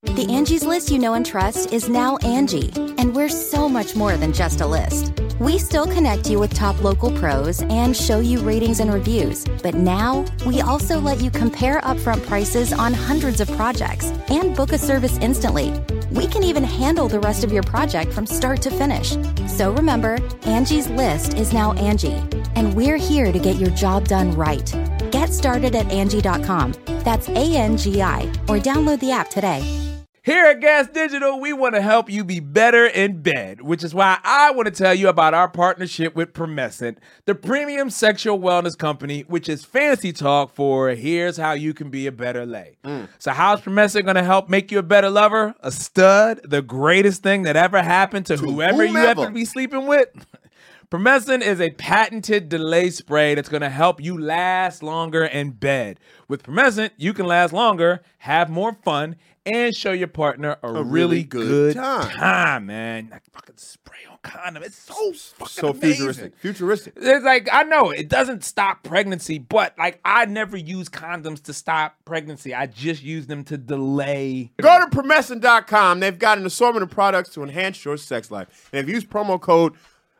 The Angie's List you know and trust is now Angie, and we're so much more than just a list. We still connect you with top local pros and show you ratings and reviews, but now we also let you compare upfront prices on hundreds of projects and book a service instantly. We can even handle the rest of your project from start to finish. So remember, Angie's List is now Angie, and we're here to get your job done right. Get started at Angie.com. That's ANGI, or download the app today. Here at Gas Digital, we want to help you be better in bed, which is why I want to tell you about our partnership with Promescent, the premium sexual wellness company, which is fancy talk for here's how you can be a better lay. So how's Promescent going to help make you a better lover, a stud, the greatest thing that ever happened to whoever you happen to be sleeping with? Promescent is a patented delay spray that's going to help you last longer in bed. With Promescent, you can last longer, have more fun, and show your partner a really good time, man. That fucking spray on condom. It's so fucking amazing. Futuristic. It's like, I know it doesn't stop pregnancy, but like I never use condoms to stop pregnancy. I just use them to delay. Go to Promescent.com. They've got an assortment of products to enhance your sex life. And if you use promo code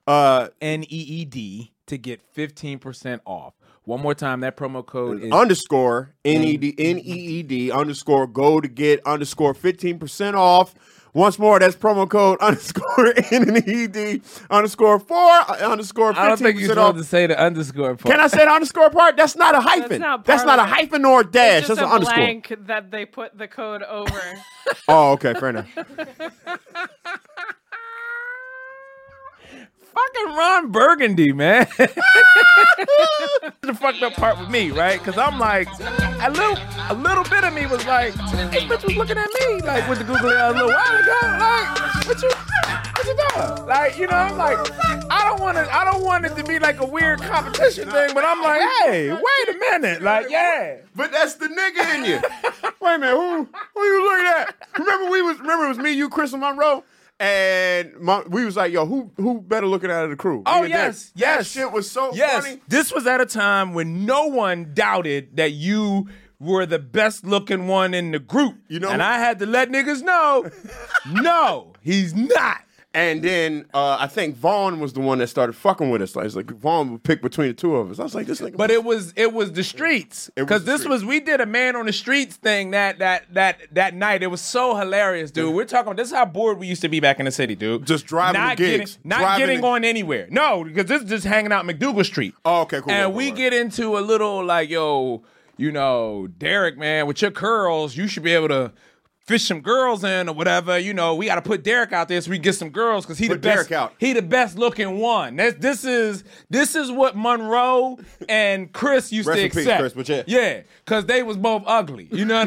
NEED to get 15% off. One more time, that promo code is underscore NEED underscore go to get underscore 15% off. Once more, that's promo code underscore NEED underscore 4 underscore 15% off. I don't think you're supposed to say the underscore part. Can I say the underscore part? That's not a hyphen. That's not a hyphen or a dash. It's That's just an a underscore. blank that they put the code over. Oh, okay, fair enough. Fucking Ron Burgundy, man. The fucked up part with me, right? Because I'm like, a little bit of me was like, this bitch was looking at me, like, with the Google a little while ago, like, what you doing? Like, you know, I'm like, I don't want it to be like a weird competition thing, but I'm like, hey, wait a minute, like, yeah. But that's the nigga in you. Wait a minute, who you looking at? Remember it was me, you, Chris, and Monroe? And we was like, yo, who better looking out of the crew? Oh, yes. That shit was so funny. This was at a time when no one doubted that you were the best looking one in the group. You know, and I had to let niggas know, no, he's not. And then I think Vaughn was the one that started fucking with us. Like Vaughn would pick between the two of us. I was like, this nigga. But it was the streets. Because we did a man on the streets thing that night. It was so hilarious, dude. We're talking about this is how bored we used to be back in the city, dude. Just driving to gigs. Not getting on anywhere. No, because this is just hanging out McDougal Street. Oh, okay, cool. And we get into a little like, yo, you know, Derek, man, with your curls, you should be able to fish some girls in or whatever. You know, we got to put Derek out there so we get some girls because he the best looking one. This is what Monroe and Chris used to accept. Chris, but yeah, because they was both ugly. You know what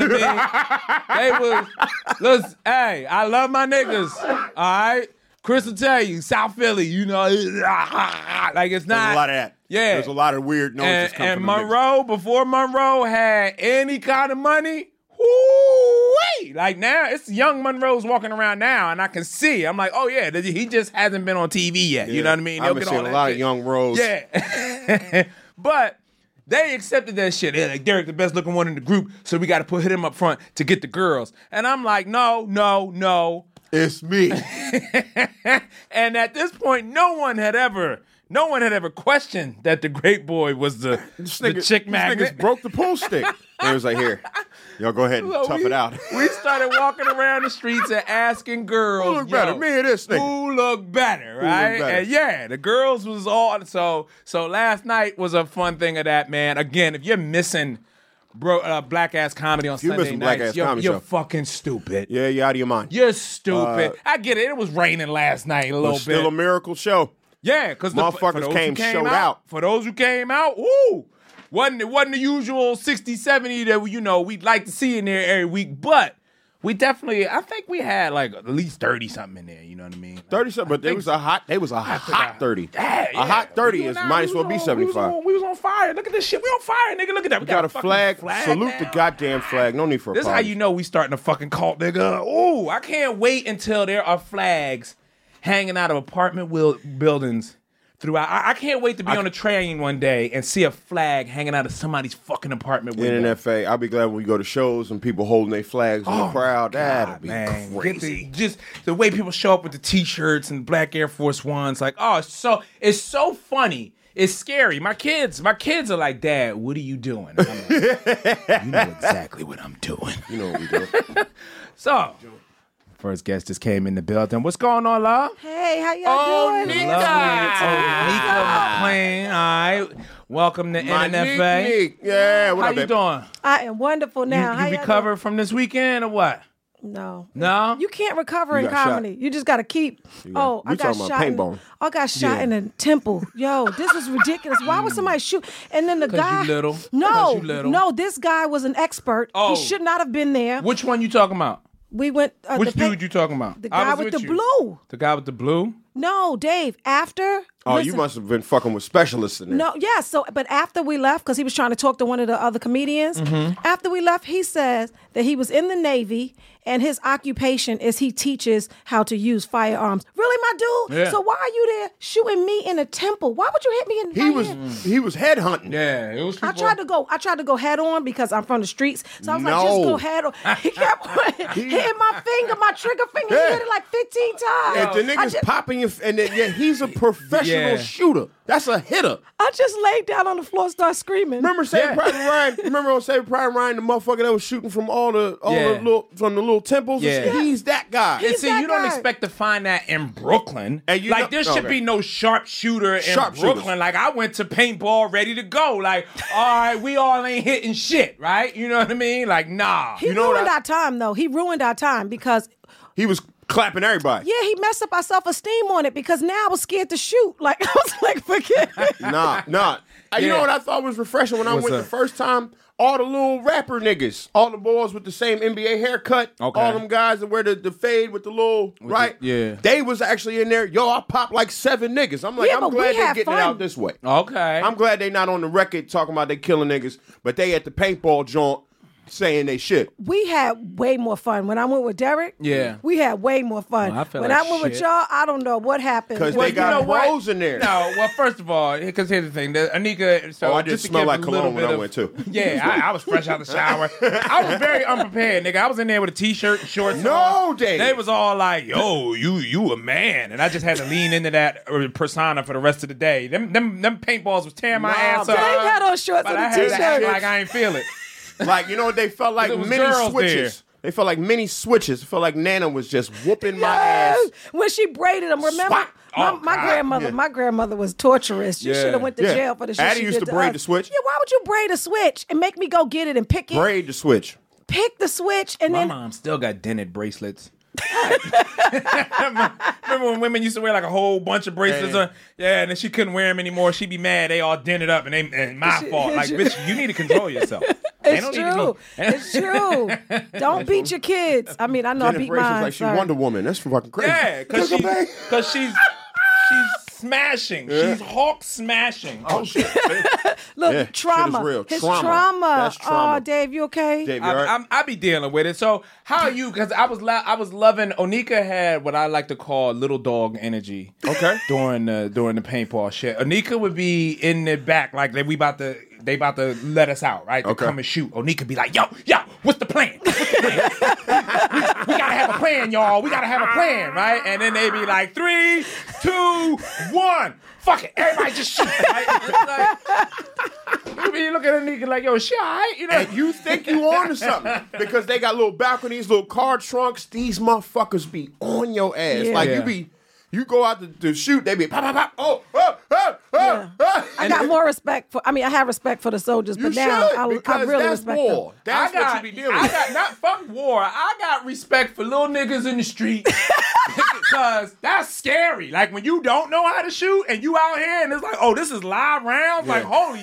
I mean? Listen, hey, I love my niggas. All right. Chris will tell you, South Philly, you know, like it's not. There's a lot of that. Yeah. There's a lot of weird noises coming from Monroe, before Monroe had any kind of money, woo-wee. Like now, it's young Monroe's walking around now, and I can see. I'm like, oh yeah, he just hasn't been on TV yet. You know what I mean? I've been seeing a lot of young Rose. Yeah. But they accepted that shit. They're like, Derek, the best looking one in the group, so we got to put him up front to get the girls. And I'm like, no. It's me. And at this point, no one had ever questioned that the great boy was the chick magnet. Niggas broke the pool stick. And it was like, here, y'all go ahead and tough it out. We started walking around the streets and asking girls, who look better, me or this nigga? Who look better, right? And yeah, the girls was all, so last night was a fun thing of that, man. Again, if you're missing black ass comedy on Sunday nights, you're fucking stupid. Yeah, you're out of your mind. You're stupid. I get it. It was raining last night a little bit. Still a miracle show. Yeah, because motherfuckers came out. For those who came out, woo! Wasn't the usual 60, 70 that we'd like to see in there every week, but we definitely, I think we had like at least 30 something in there. You know what I mean? 30 something, but it was a hot 30. Yeah. A hot 30 might as well be 75. We was on fire. Look at this shit. We on fire, nigga. Look at that. We got a flag. Salute now. the goddamn flag. No need for a This is how you know we starting a fucking cult, nigga. Ooh, I can't wait until there are flags hanging out of apartment buildings throughout. I can't wait to be on a train one day and see a flag hanging out of somebody's fucking apartment window. NFA. I'll be glad when we go to shows and people holding their flags in the crowd. That'll be Man, crazy. just the way people show up with the T-shirts and black Air Force Ones, like, it's so funny. It's scary. My kids are like, Dad, what are you doing? I'm like, you know exactly what I'm doing. You know what we do. So, first guest just came in the building. What's going on, love? Hey, how y'all doing? Onika McClain. All right. Welcome to NFA. Nick. Yeah, what How up, you babe? doing? I am wonderful now. How You y'all recovered from this weekend or what? doing? No. No? You can't recover You in got comedy. You just got to keep. We I got talking about shot. paintball. I got shot in the temple. Yo, this is ridiculous. Why would somebody shoot? And then the 'Cause guy. you little. No, 'Cause you little. no. This guy was an expert. Oh. He should not have been there. Which one you talking about? We went. Which dude you talking about? The I guy was with the you. blue. The guy with the blue? No, Dave. After. Oh, you listen, must have been fucking with specialists in there. No, yeah. So, but after we left, because he was trying to talk to one of the other comedians, Mm-hmm. after we left, he says that he was in the Navy and his occupation is he teaches how to use firearms. Really, my dude? Yeah. So why are you there shooting me in a temple? Why would you hit me in the He was headhunting. Yeah, it was I people. tried to go head on because I'm from the streets. So I was like, No. just go head on. He kept hitting my finger, my trigger finger. Yeah. He hit it like 15 times. If the I nigga's just- popping your, and then, he's a professional Yeah. shooter. That's a hitter. I just laid down on the floor, and started screaming. Remember Saving Private Ryan? Remember on Saving Private Ryan, the motherfucker that was shooting from all the little temples? and Yeah. shit? He's that guy. And see, that you don't guy. expect to find that in Brooklyn. And you like, know- there should okay. be no sharpshooter in Sharpshooters. Brooklyn. Like, I went to paintball ready to go. Like, all right, we all ain't hitting shit, right? You know what I mean? Like, nah. He know what ruined I- our time, though. He ruined our time because, He was clapping everybody. yeah, he messed up our self-esteem on it because now I was scared to shoot. Like, I was like, forget it. Nah. You Yeah. know what I thought was refreshing when I What's went up? the first time? All the little rapper niggas, all the boys with the same NBA haircut, Okay. all them guys that wear the fade with the little, right? yeah. They was actually in there. Yo, I popped like 7 niggas. I'm like, Yeah, I'm but we glad they're had getting it fun. out this way. Okay. I'm glad they not on the record talking about they killing niggas, but they at the paintball joint saying they shit. We had way more fun. When I went with Derek, Yeah. we had way more fun. Well, I feel when like I went with shit. y'all, I don't know what happened. Because Well, they got you know what? bros in there. No, well, first of all, because here's the thing. Anika, so Oh, I just just to smell give like a little cologne when bit I of- went too. Yeah, I was fresh out the shower. I was very unprepared, nigga. I was in there with a T-shirt and shorts No, on. Dave. They was all like, yo, you a man. And I just had to lean into that persona for the rest of the day. Them paintballs was tearing my Nah, ass Dave up. Dave had on shorts But and I a had to act t-shirt. like I ain't feel it. Like, you know what they felt like? There was Mini girls switches. They felt like mini switches. It felt like Nana was just whooping my Yes. ass. When she braided them, remember? Swat. Oh, my God. grandmother, Yeah. my grandmother was torturous. You Yeah. should have went to Yeah. jail for the shit Addie she used did to braid us. the switch. Yeah, why would you braid a switch and make me go get it and pick it? Braid the switch. Pick the switch and My then mom still got dented bracelets. Remember when women used to wear like a whole bunch of bracelets on? Yeah, and then she couldn't wear them anymore. She'd be mad. They all dented up, and my fault. Like, bitch, you need to control yourself. Ain't no it's need to true. be- It's true. Don't beat your kids. I mean, I know I Jennifer beat Brace's mine. like she's sorry. Wonder Woman. That's fucking crazy. Yeah, because Look, she's smashing. She's Hulk smashing. Oh shit. Look, Yeah, trauma. shit is real. His Trauma. trauma. That's trauma. Oh, Dave, you okay? Dave, you all right? I be dealing with it. So how are you? Because I was loving. Onika had what I like to call little dog energy. Okay. During the paintball shit, Onika would be in the back like they about to let us out, right? To Okay. come and shoot. Onika be like, yo, what's the plan? What's the plan? we gotta have a plan, y'all. We gotta have a plan, right? And then they be like, 3, 2, 1. Fuck it. Everybody just shoot. Right? It's like, you look at Onika like, yo, she all right? You know? And you think you on to something because they got little balconies, little car trunks. These motherfuckers be on your ass. Yeah. Like Yeah. you go out to shoot, they be pop, pop, pop. I got more respect for. I mean, I have respect for the soldiers, You but now should, I because really that's respect war. them. That's what you be dealing with. not fuck war. I got respect for little niggas in the street because that's scary. Like when you don't know how to shoot and you out here and it's like, oh, this is live rounds. Like holy shit.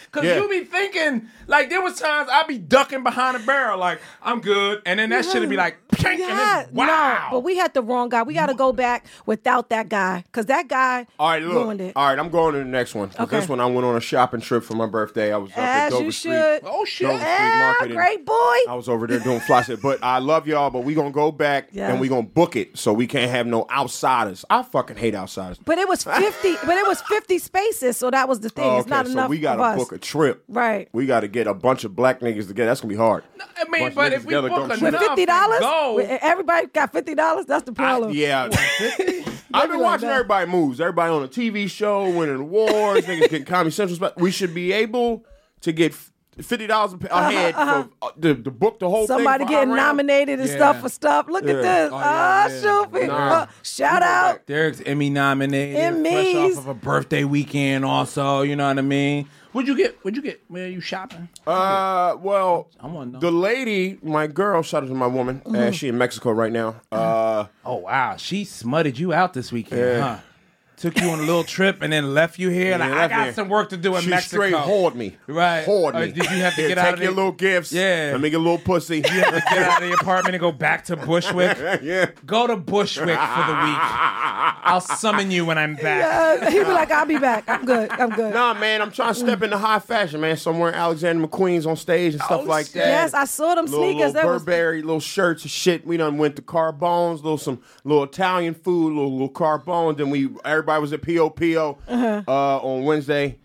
Because Yeah. you be thinking, like, there was times I'd be ducking behind a barrel, like, I'm good. And then that shit would be like, pink, and then, wow. No, but we had the wrong guy. We got to go back without that guy because that guy All right, look. ruined it. All right, I'm going to the next one. 'Cause Okay. This one, I went on a shopping trip for my birthday. I was up at As Dover you Street. should. Oh, shit. Dover Street Yeah, Market. and great boy. I was over there doing fly set. But I love y'all, but we going to go back Yeah. and we going to book it so we can't have no outsiders. I fucking hate outsiders. But it was 50. But it was 50 spaces, so that was the thing. It's not so enough we got of to us. book a trip. Right. We got to get a bunch of black niggas together. That's going to be hard. I mean, Bunch but of if niggas we together book don't enough shoot. and $50? go, Everybody got $50? That's the problem. Yeah. I've been like watching that. everybody moves. Everybody on a TV show, winning awards, niggas getting Comedy Central spot. We should be able to get $50 a head for to book the whole Somebody thing. for getting our round. nominated and Yeah. stuff for stuff. Look at Yeah. this. Oh, yeah. Shoot. Nah. Shout out. Derek's Emmy nominated, Emmys. fresh off of a birthday weekend. Also, you know what I mean. What'd you get? Where are you shopping? Well, I wanna know. the lady, my girl, shout out to my woman. She in Mexico right now. Oh wow, she smutted you out this weekend, huh? Took you on a little trip and then left you here. Like, I left got me. some work to do in She Mexico. straight whored me. Right. Whored Oh, me. did you have to Here, get out take of your the- little gifts. Yeah. Let me get a little pussy. Get out of the apartment and go back to Bushwick. Yeah. Go to Bushwick for the week. I'll summon you when I'm back. He'd be like, I'll be back. I'm good. Nah, man, I'm trying to step into high fashion, man. Somewhere Alexander McQueen's on stage and stuff like shit. that. Yes, I saw them Little sneakers. That was Burberry, little shirts and shit. We done went to Carbone's, little Italian food, little Carbone. Then everybody was at POPO on Wednesday.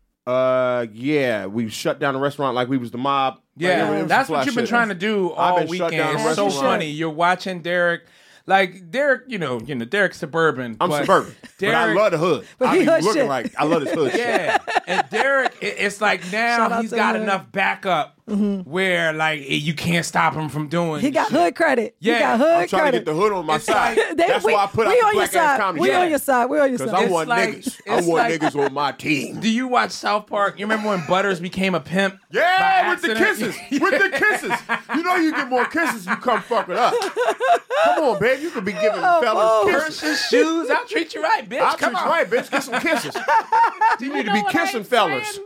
Yeah, we shut down the restaurant like we was the mob. Yeah, Like, it was that's some what fly you've been shit. trying to do I've all been shut weekend. down It's so restaurant. funny. You're watching Derek. Like Derek, you know, Derek's suburban. I'm but suburban, but I Derek- love the hood. But I he be hood looking shit. like I love this hood shit. Yeah, and Derek, it's like Shout now out he's to got him. enough backup where like you can't stop him from doing. he got shit. hood credit. Yeah, he got I'm hood trying credit. to get the hood on my It's side. like- That's why I put out we the on your black ass side. comedy. We Yeah. on your side. We on your Because side. I It's want like- niggas. I it's want like- niggas on my team. Do you watch South Park? You remember when Butters became a pimp? Yeah, by with the accident? kisses. With the kisses. You know you get more kisses if you come fuck it up. Come on, babe. You could be giving fellas kisses. Purses, shoes. I'll treat you right, bitch. I'll Come treat you on. right, bitch. Get some kisses. You need to be know what I kissing ain't fellas. saying?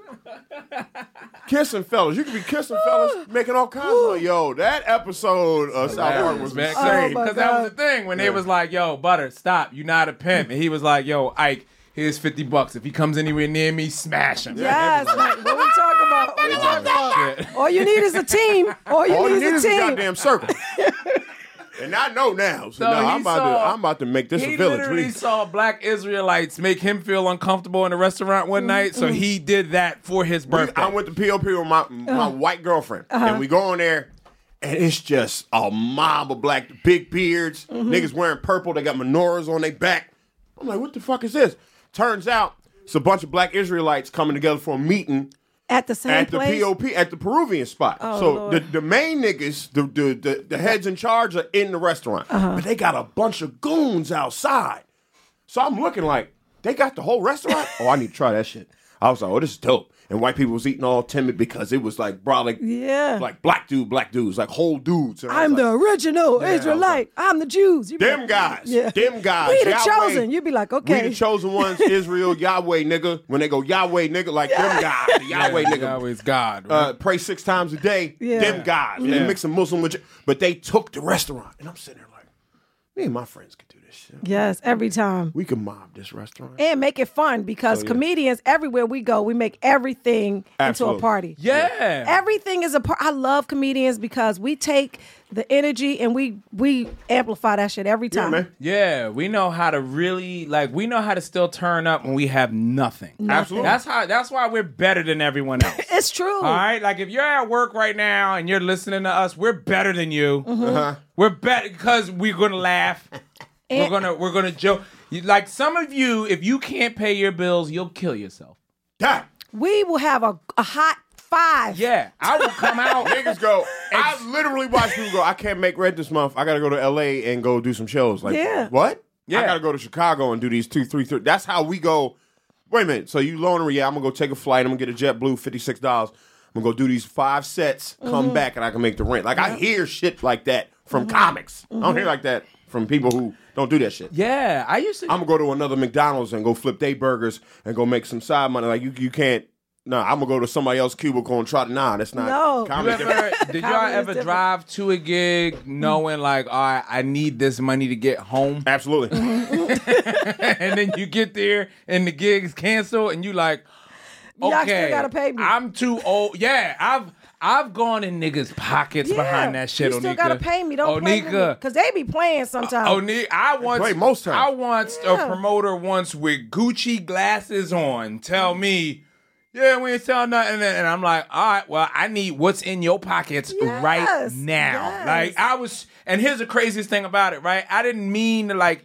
Kissing fellas. You could be kissing fellas, making all kinds of. Yo, that episode of South Park was man. insane. my Because that was the thing when they was like, "Yo, Butter, stop! You're not a pimp," and he was like, "Yo, Ike, here's $50. If he comes anywhere near me, smash him." Yes, like, what we talking about? What we talking about? Shit. All you need is a team. All you All you need is need a is a team. goddamn circle. And I know now. So So no, he I'm saw- about to make this He a village. literally saw black Israelites make him feel uncomfortable in a restaurant one night, so he did that for his birthday. I went to POP with my white girlfriend, and we go in there, and it's just a mob of black, big beards, niggas wearing purple. They got menorahs on their back. I'm like, what the fuck is this? Turns out it's a bunch of black Israelites coming together for a meeting At the same at the place. POP at the Peruvian spot. Oh, So Lord. the main niggas, the heads in charge are in the restaurant, but they got a bunch of goons outside. So I'm looking like they got the whole restaurant. Oh, I need to try that shit. I was like, oh, this is dope. And white people was eating all timid because it was like, bro, like, Yeah. like black dudes, like whole dudes. And I I'm was the like, original Israelite. I'm the Jews. You be them like, guys, Yeah. them guys. We the Yahweh. chosen. You'd be like, okay. We the chosen ones, Israel, Yahweh, nigga. When they go Yahweh, nigga, like them guys, the Yahweh, nigga. Yahweh's God. Right? Pray 6 times a day. Yeah. Them guys. Yeah. They mixing Muslim with, but they took the restaurant, and I'm sitting there like, me and my friends could do this shit. Yes, every time. We can mob this restaurant. And make it fun because comedians, everywhere we go, we make everything Absolutely. into a party. Yeah. Everything is a part. I love comedians because we take the energy and we amplify that shit every Yeah, time. man. Yeah, we know how to really we know how to still turn up when we have nothing. Absolutely. That's why we're better than everyone else. It's true. All right, like if you're at work right now and you're listening to us, we're better than you. Uh-huh. We're better because we're gonna laugh. we're gonna joke. Like some of you, if you can't pay your bills, you'll kill yourself. God. We will have a hot 5. Yeah, I will come out. Niggas go, I literally watch people go, I can't make rent this month. I got to go to L.A. and go do some shows. Like, Yeah. what? Yeah. I got to go to Chicago and do these 2, 3, 3. That's how we go. Wait a minute. So you loaner? Yeah, I'm going to go take a flight. I'm going to get a JetBlue, $56. I'm going to go do these 5 sets, come back, and I can make the rent. Like, I hear shit like that from comics. I don't hear like that from people who don't do that shit. Yeah, I used to. I'm going to go to another McDonald's and go flip their burgers and go make some side money. Like, you can't Nah, I'm gonna go to somebody else's cubicle and try to. Nah, that's not. No. You comedy. did y'all Comedy is ever different. drive to a gig knowing like, all right, I need this money to get home, Absolutely. and then you get there and the gig is canceled, and you like, Y'all okay, still gotta pay me. I'm too old. Yeah, I've gone in niggas' pockets behind that shit. You still Onika. gotta pay me. Don't play with me. Onika. Because they be playing sometimes. Onika, I once Play most times. I once a promoter once with Gucci glasses on tell me, yeah, we ain't selling nothing, and I'm like, all right, well, I need what's in your pockets right Yes, now. yes. Like I was, and here's the craziest thing about it, right? I didn't mean to, like,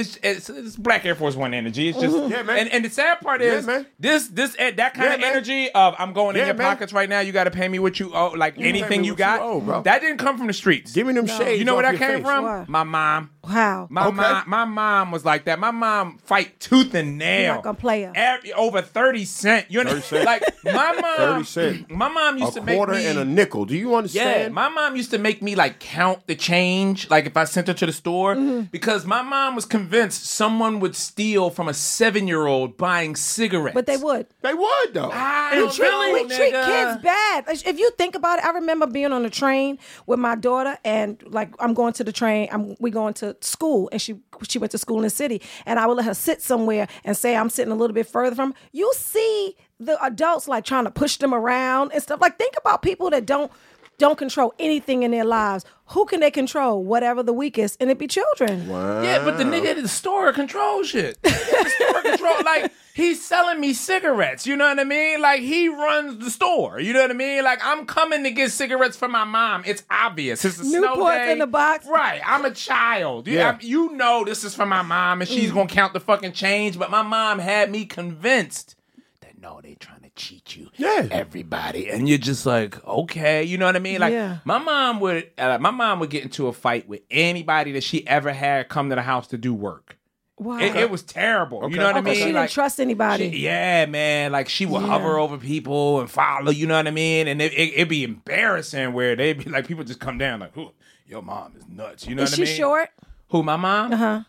it's Black Air Force One energy. It's just, Yeah, man. And the sad part is, man. this that kind Yeah, of man. energy of I'm going in Yeah, your man. pockets right now. You got to pay me what you owe, like pay anything me you what you got. owe, bro. That didn't come from the streets. Give me them shades. You know where off that your came face. from? Why? My mom. Wow. My mom was like that. My mom fight tooth and nail. like a player. Over 30 cents. You know, 30 cents. like my mom. 30 cents. My mom used to A make quarter me and a nickel. Do you yeah, understand? my mom used to make me like count the change, like if I sent her to the store, Mm-hmm. because my mom was convinced someone would steal from a 7-year-old buying cigarettes. But they would. They would though. I We don't treat, know, we treat nigga. kids bad. If you think about it, I remember being on a train with my daughter, and like I'm going to the train. We going to school, and she went to school in the city, and I would let her sit somewhere and say I'm sitting a little bit further from. You see the adults like trying to push them around and stuff. Like think about people that don't control anything in their lives. Who can they control? Whatever the weakest, and it be children. Yeah, but the nigga at the store control shit. The store control, like, he's selling me cigarettes. You know what I mean? Like, he runs the store. You know what I mean? Like, I'm coming to get cigarettes for my mom. It's obvious. It's a snow Newport's day. in the box. Right. I'm a child. Yeah. You know this is for my mom, and she's going to count the fucking change. But my mom had me convinced that, no, they trying to cheat you. Yeah. Everybody. And you're just like, okay. You know what I mean? Like, Yeah. my mom would get into a fight with anybody that she ever had come to the house to do work. Wow. It was terrible. You know what I mean? She didn't trust anybody. Yeah, man. Like she would hover over people and follow. You know what I mean? And it'd be embarrassing where they'd be like, people just come down like, "Ooh, your mom is nuts." You know Is what she I mean? short? Who, my mom? Uh-huh.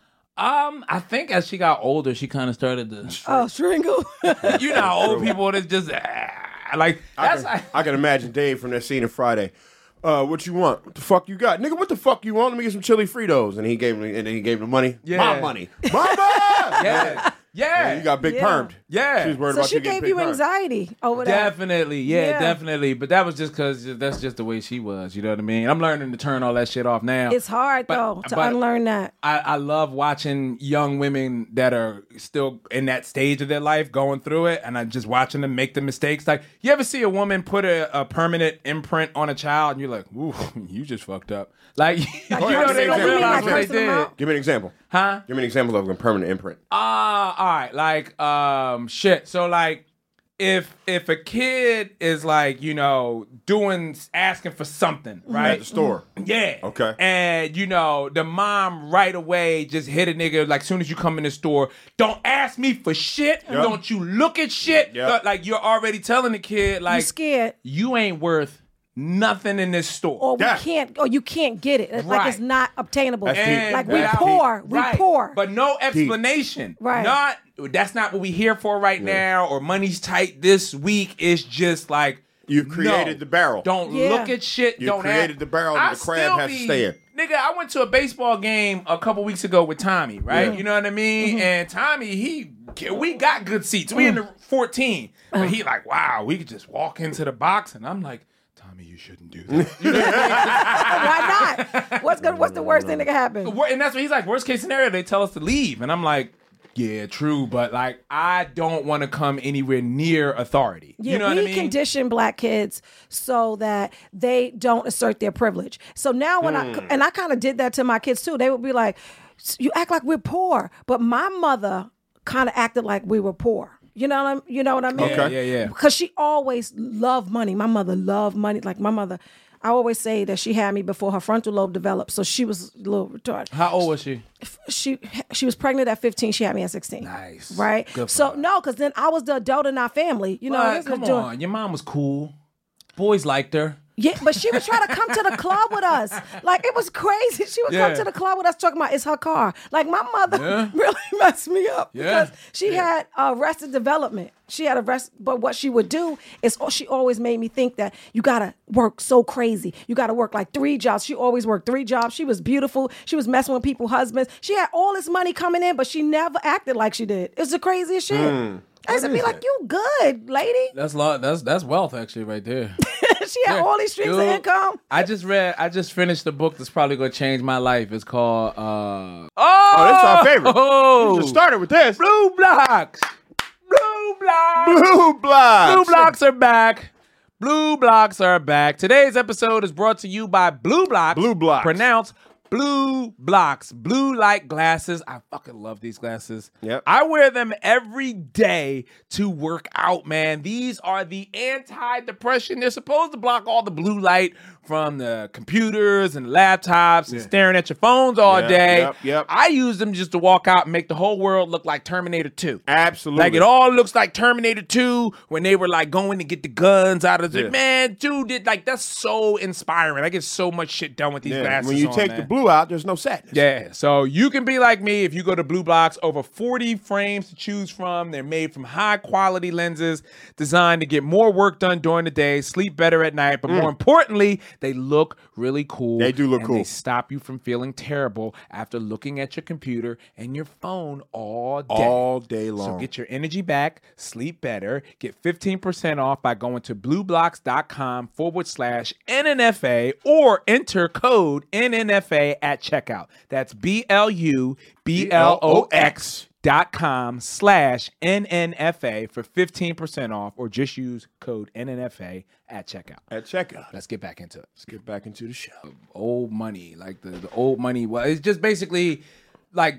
I think as she got older, she kind of started to. Oh, Stringle. You know, how old people that just like that's. I can imagine Dave from that scene in Friday. What you want? What the fuck you got? Nigga, what the fuck you want? Let me get some chili Fritos. And he gave me, and then he gave the money. Yeah. My money. Mama! yeah. Yeah, you got big Yeah. permed. Yeah. She was worried So about she you getting gave big you permed. anxiety over that. Definitely, Yeah. definitely. But that was just because that's just the way she was. You know what I mean? I'm learning to turn all that shit off now. It's hard though to unlearn that. I love watching young women that are still in that stage of their life going through it, and I'm just watching them make the mistakes. Like, you ever see a woman put a permanent imprint on a child, and you're like, ooh, you just fucked up. Like, you know, they don't you mean realize like what they cursing them did. out? Give me an example. Huh? Give me an example of a permanent imprint. All right. Like, shit. So, like, if a kid is like, you know, asking for something, At right? the store. Yeah. Okay. And, you know, the mom right away just hit a nigga, like, soon as you come in the store, don't ask me for shit. Yep. Don't you look at shit. Yep. Like, you're already telling the kid, like, You scared, you ain't worth nothing in this store. or Yeah. you can't get it. It's Right. like it's not obtainable. That's deep. And Like we That's poor, deep. we Right. poor. But no explanation. Right. That's not what we here for right now, or money's tight this week. It's just like, You've created no, the barrel. Don't Yeah. look at shit. You don't created the barrel that the crab still has to stay in. Nigga, I went to a baseball game a couple weeks ago with Tommy, right? You know what I mean? And Tommy, we got good seats. We in the 14. But he like, wow, we could just walk into the box. And I'm like, Tommy, you shouldn't do that. You know what I mean? Why not? What's the worst thing that can happen? And that's what he's like, worst case scenario, they tell us to leave. And I'm like, yeah, true, but like, I don't want to come anywhere near authority. Yeah, You know what I we mean? condition black kids so that they don't assert their privilege. So now when I kind of did that to my kids too. They would be like, "You act like we're poor," but my mother kind of acted like we were poor. You know what I mean? Okay. Yeah. Because she always loved money. My mother loved money. Like my mother, I always say that she had me before her frontal lobe developed, so she was a little retarded. How old was she? She was pregnant at 15. She had me at 16. Nice. Right? Good for So her. no, because then I was the adult in our family. You know, But this was come doing- on, your mom was cool. Boys liked her. Yeah, but she would try to come to the club with us. Like, it was crazy. She would come to the club with us talking about it's her car. Like, my mother really messed me up because she had Arrested Development. She had but what she would do is she always made me think that you got to work so crazy. You got to work like 3 jobs. She always worked 3 jobs. She was beautiful. She was messing with people's husbands. She had all this money coming in, but she never acted like she did. It's the craziest shit. I used to be like, you good, lady. That's wealth actually right there. She had all these streams of income. I just finished the book that's probably gonna change my life. It's called that's our favorite. Oh, You just started with this. Blue Blocks. Blue Blocks. Blue Blocks. Blue Blocks are back. Blue Blocks are back. Today's episode is brought to you by Blue Blocks. Blue Blocks. Pronounced Blue Blocks. Blue light glasses. I fucking love these glasses. Yep. I wear them every day to work out, man. These are the anti-depression. They're supposed to block all the blue light from the computers and laptops and staring at your phones all day. Yep. I use them just to walk out and make the whole world look like Terminator 2. Absolutely. Like, it all looks like Terminator 2 when they were like going to get the guns out of the man, dude, that's so inspiring. I get so much shit done with these glasses. When you on, take man. the blue out, there's no sadness. Yeah, so you can be like me if you go to Blue Blocks. Over 40 frames to choose from. They're made from high quality lenses designed to get more work done during the day, sleep better at night, but more importantly, they look really cool. They do look and cool. They stop you from feeling terrible after looking at your computer and your phone all day. All day long. So get your energy back, sleep better, get 15% off by going to blueblocks.com/NNFA or enter code NNFA at checkout. That's BLUBLOX.com/NNFA for 15% off, or just use code NNFA at checkout. Let's get back into it. Let's get back into the show. Old money, like the old money. Well, it's just basically like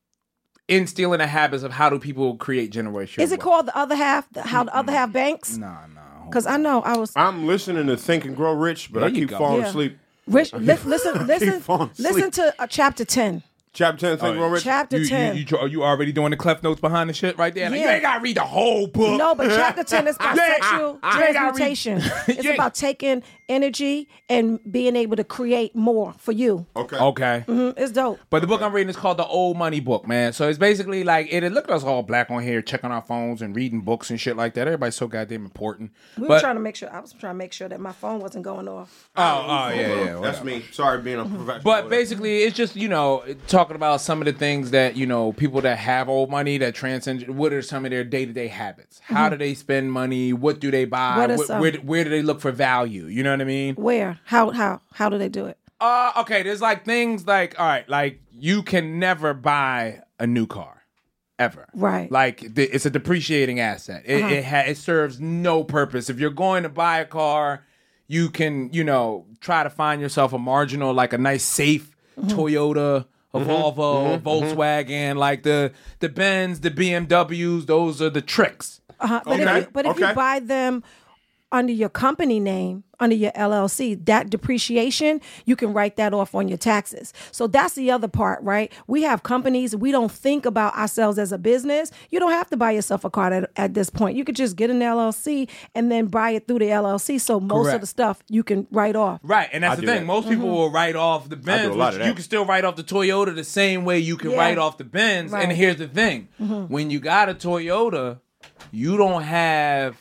instilling the habits of how do people create generational Is it wealth. called The Other Half? How the Other Half banks? No. Because I know I'm listening to Think and Grow Rich, but There I you keep go. falling Yeah. asleep. Rich, listen falling asleep. to chapter 10. Chapter 10, Think and Grow Rich. Chapter 10. You already doing the Cliff Notes behind the shit right there? Like, you Yeah. ain't got to read the whole book. No, but chapter 10 is about sexual transmutation. It's Yeah. about taking energy and being able to create more for you. Okay. It's dope. But the book I'm reading is called The Old Money Book, man. So it's basically like, look at us all black on here checking our phones and reading books and shit like that. Everybody's so goddamn important. I was trying to make sure that my phone wasn't going off. Yeah. That's me. Sorry being a professional. But basically, it's just, talking about some of the things that, people that have old money that transcend, what are some of their day-to-day habits? How do they spend money? What do they buy? What are some? Where do they look for value? You know what I mean? Where? How do they do it? Okay, there's like things like, all right, like you can never buy a new car. Ever. Right. Like, it's a depreciating asset. It serves no purpose. If you're going to buy a car, you can, try to find yourself a marginal, like a nice, safe Toyota, a Volvo, Volkswagen, like the Benz, the BMWs, those are the tricks. But if you buy them under your company name, under your LLC, that depreciation, you can write that off on your taxes. So that's the other part, right? We have companies. We don't think about ourselves as a business. You don't have to buy yourself a car at this point. You could just get an LLC and then buy it through the LLC. So most of the stuff you can write off. Right, and that's the thing. that. Most people will write off the Benz, a lot which of that. you can still write off the Toyota the same way you can write off the Benz. Right. And here's the thing. When you got a Toyota, you don't have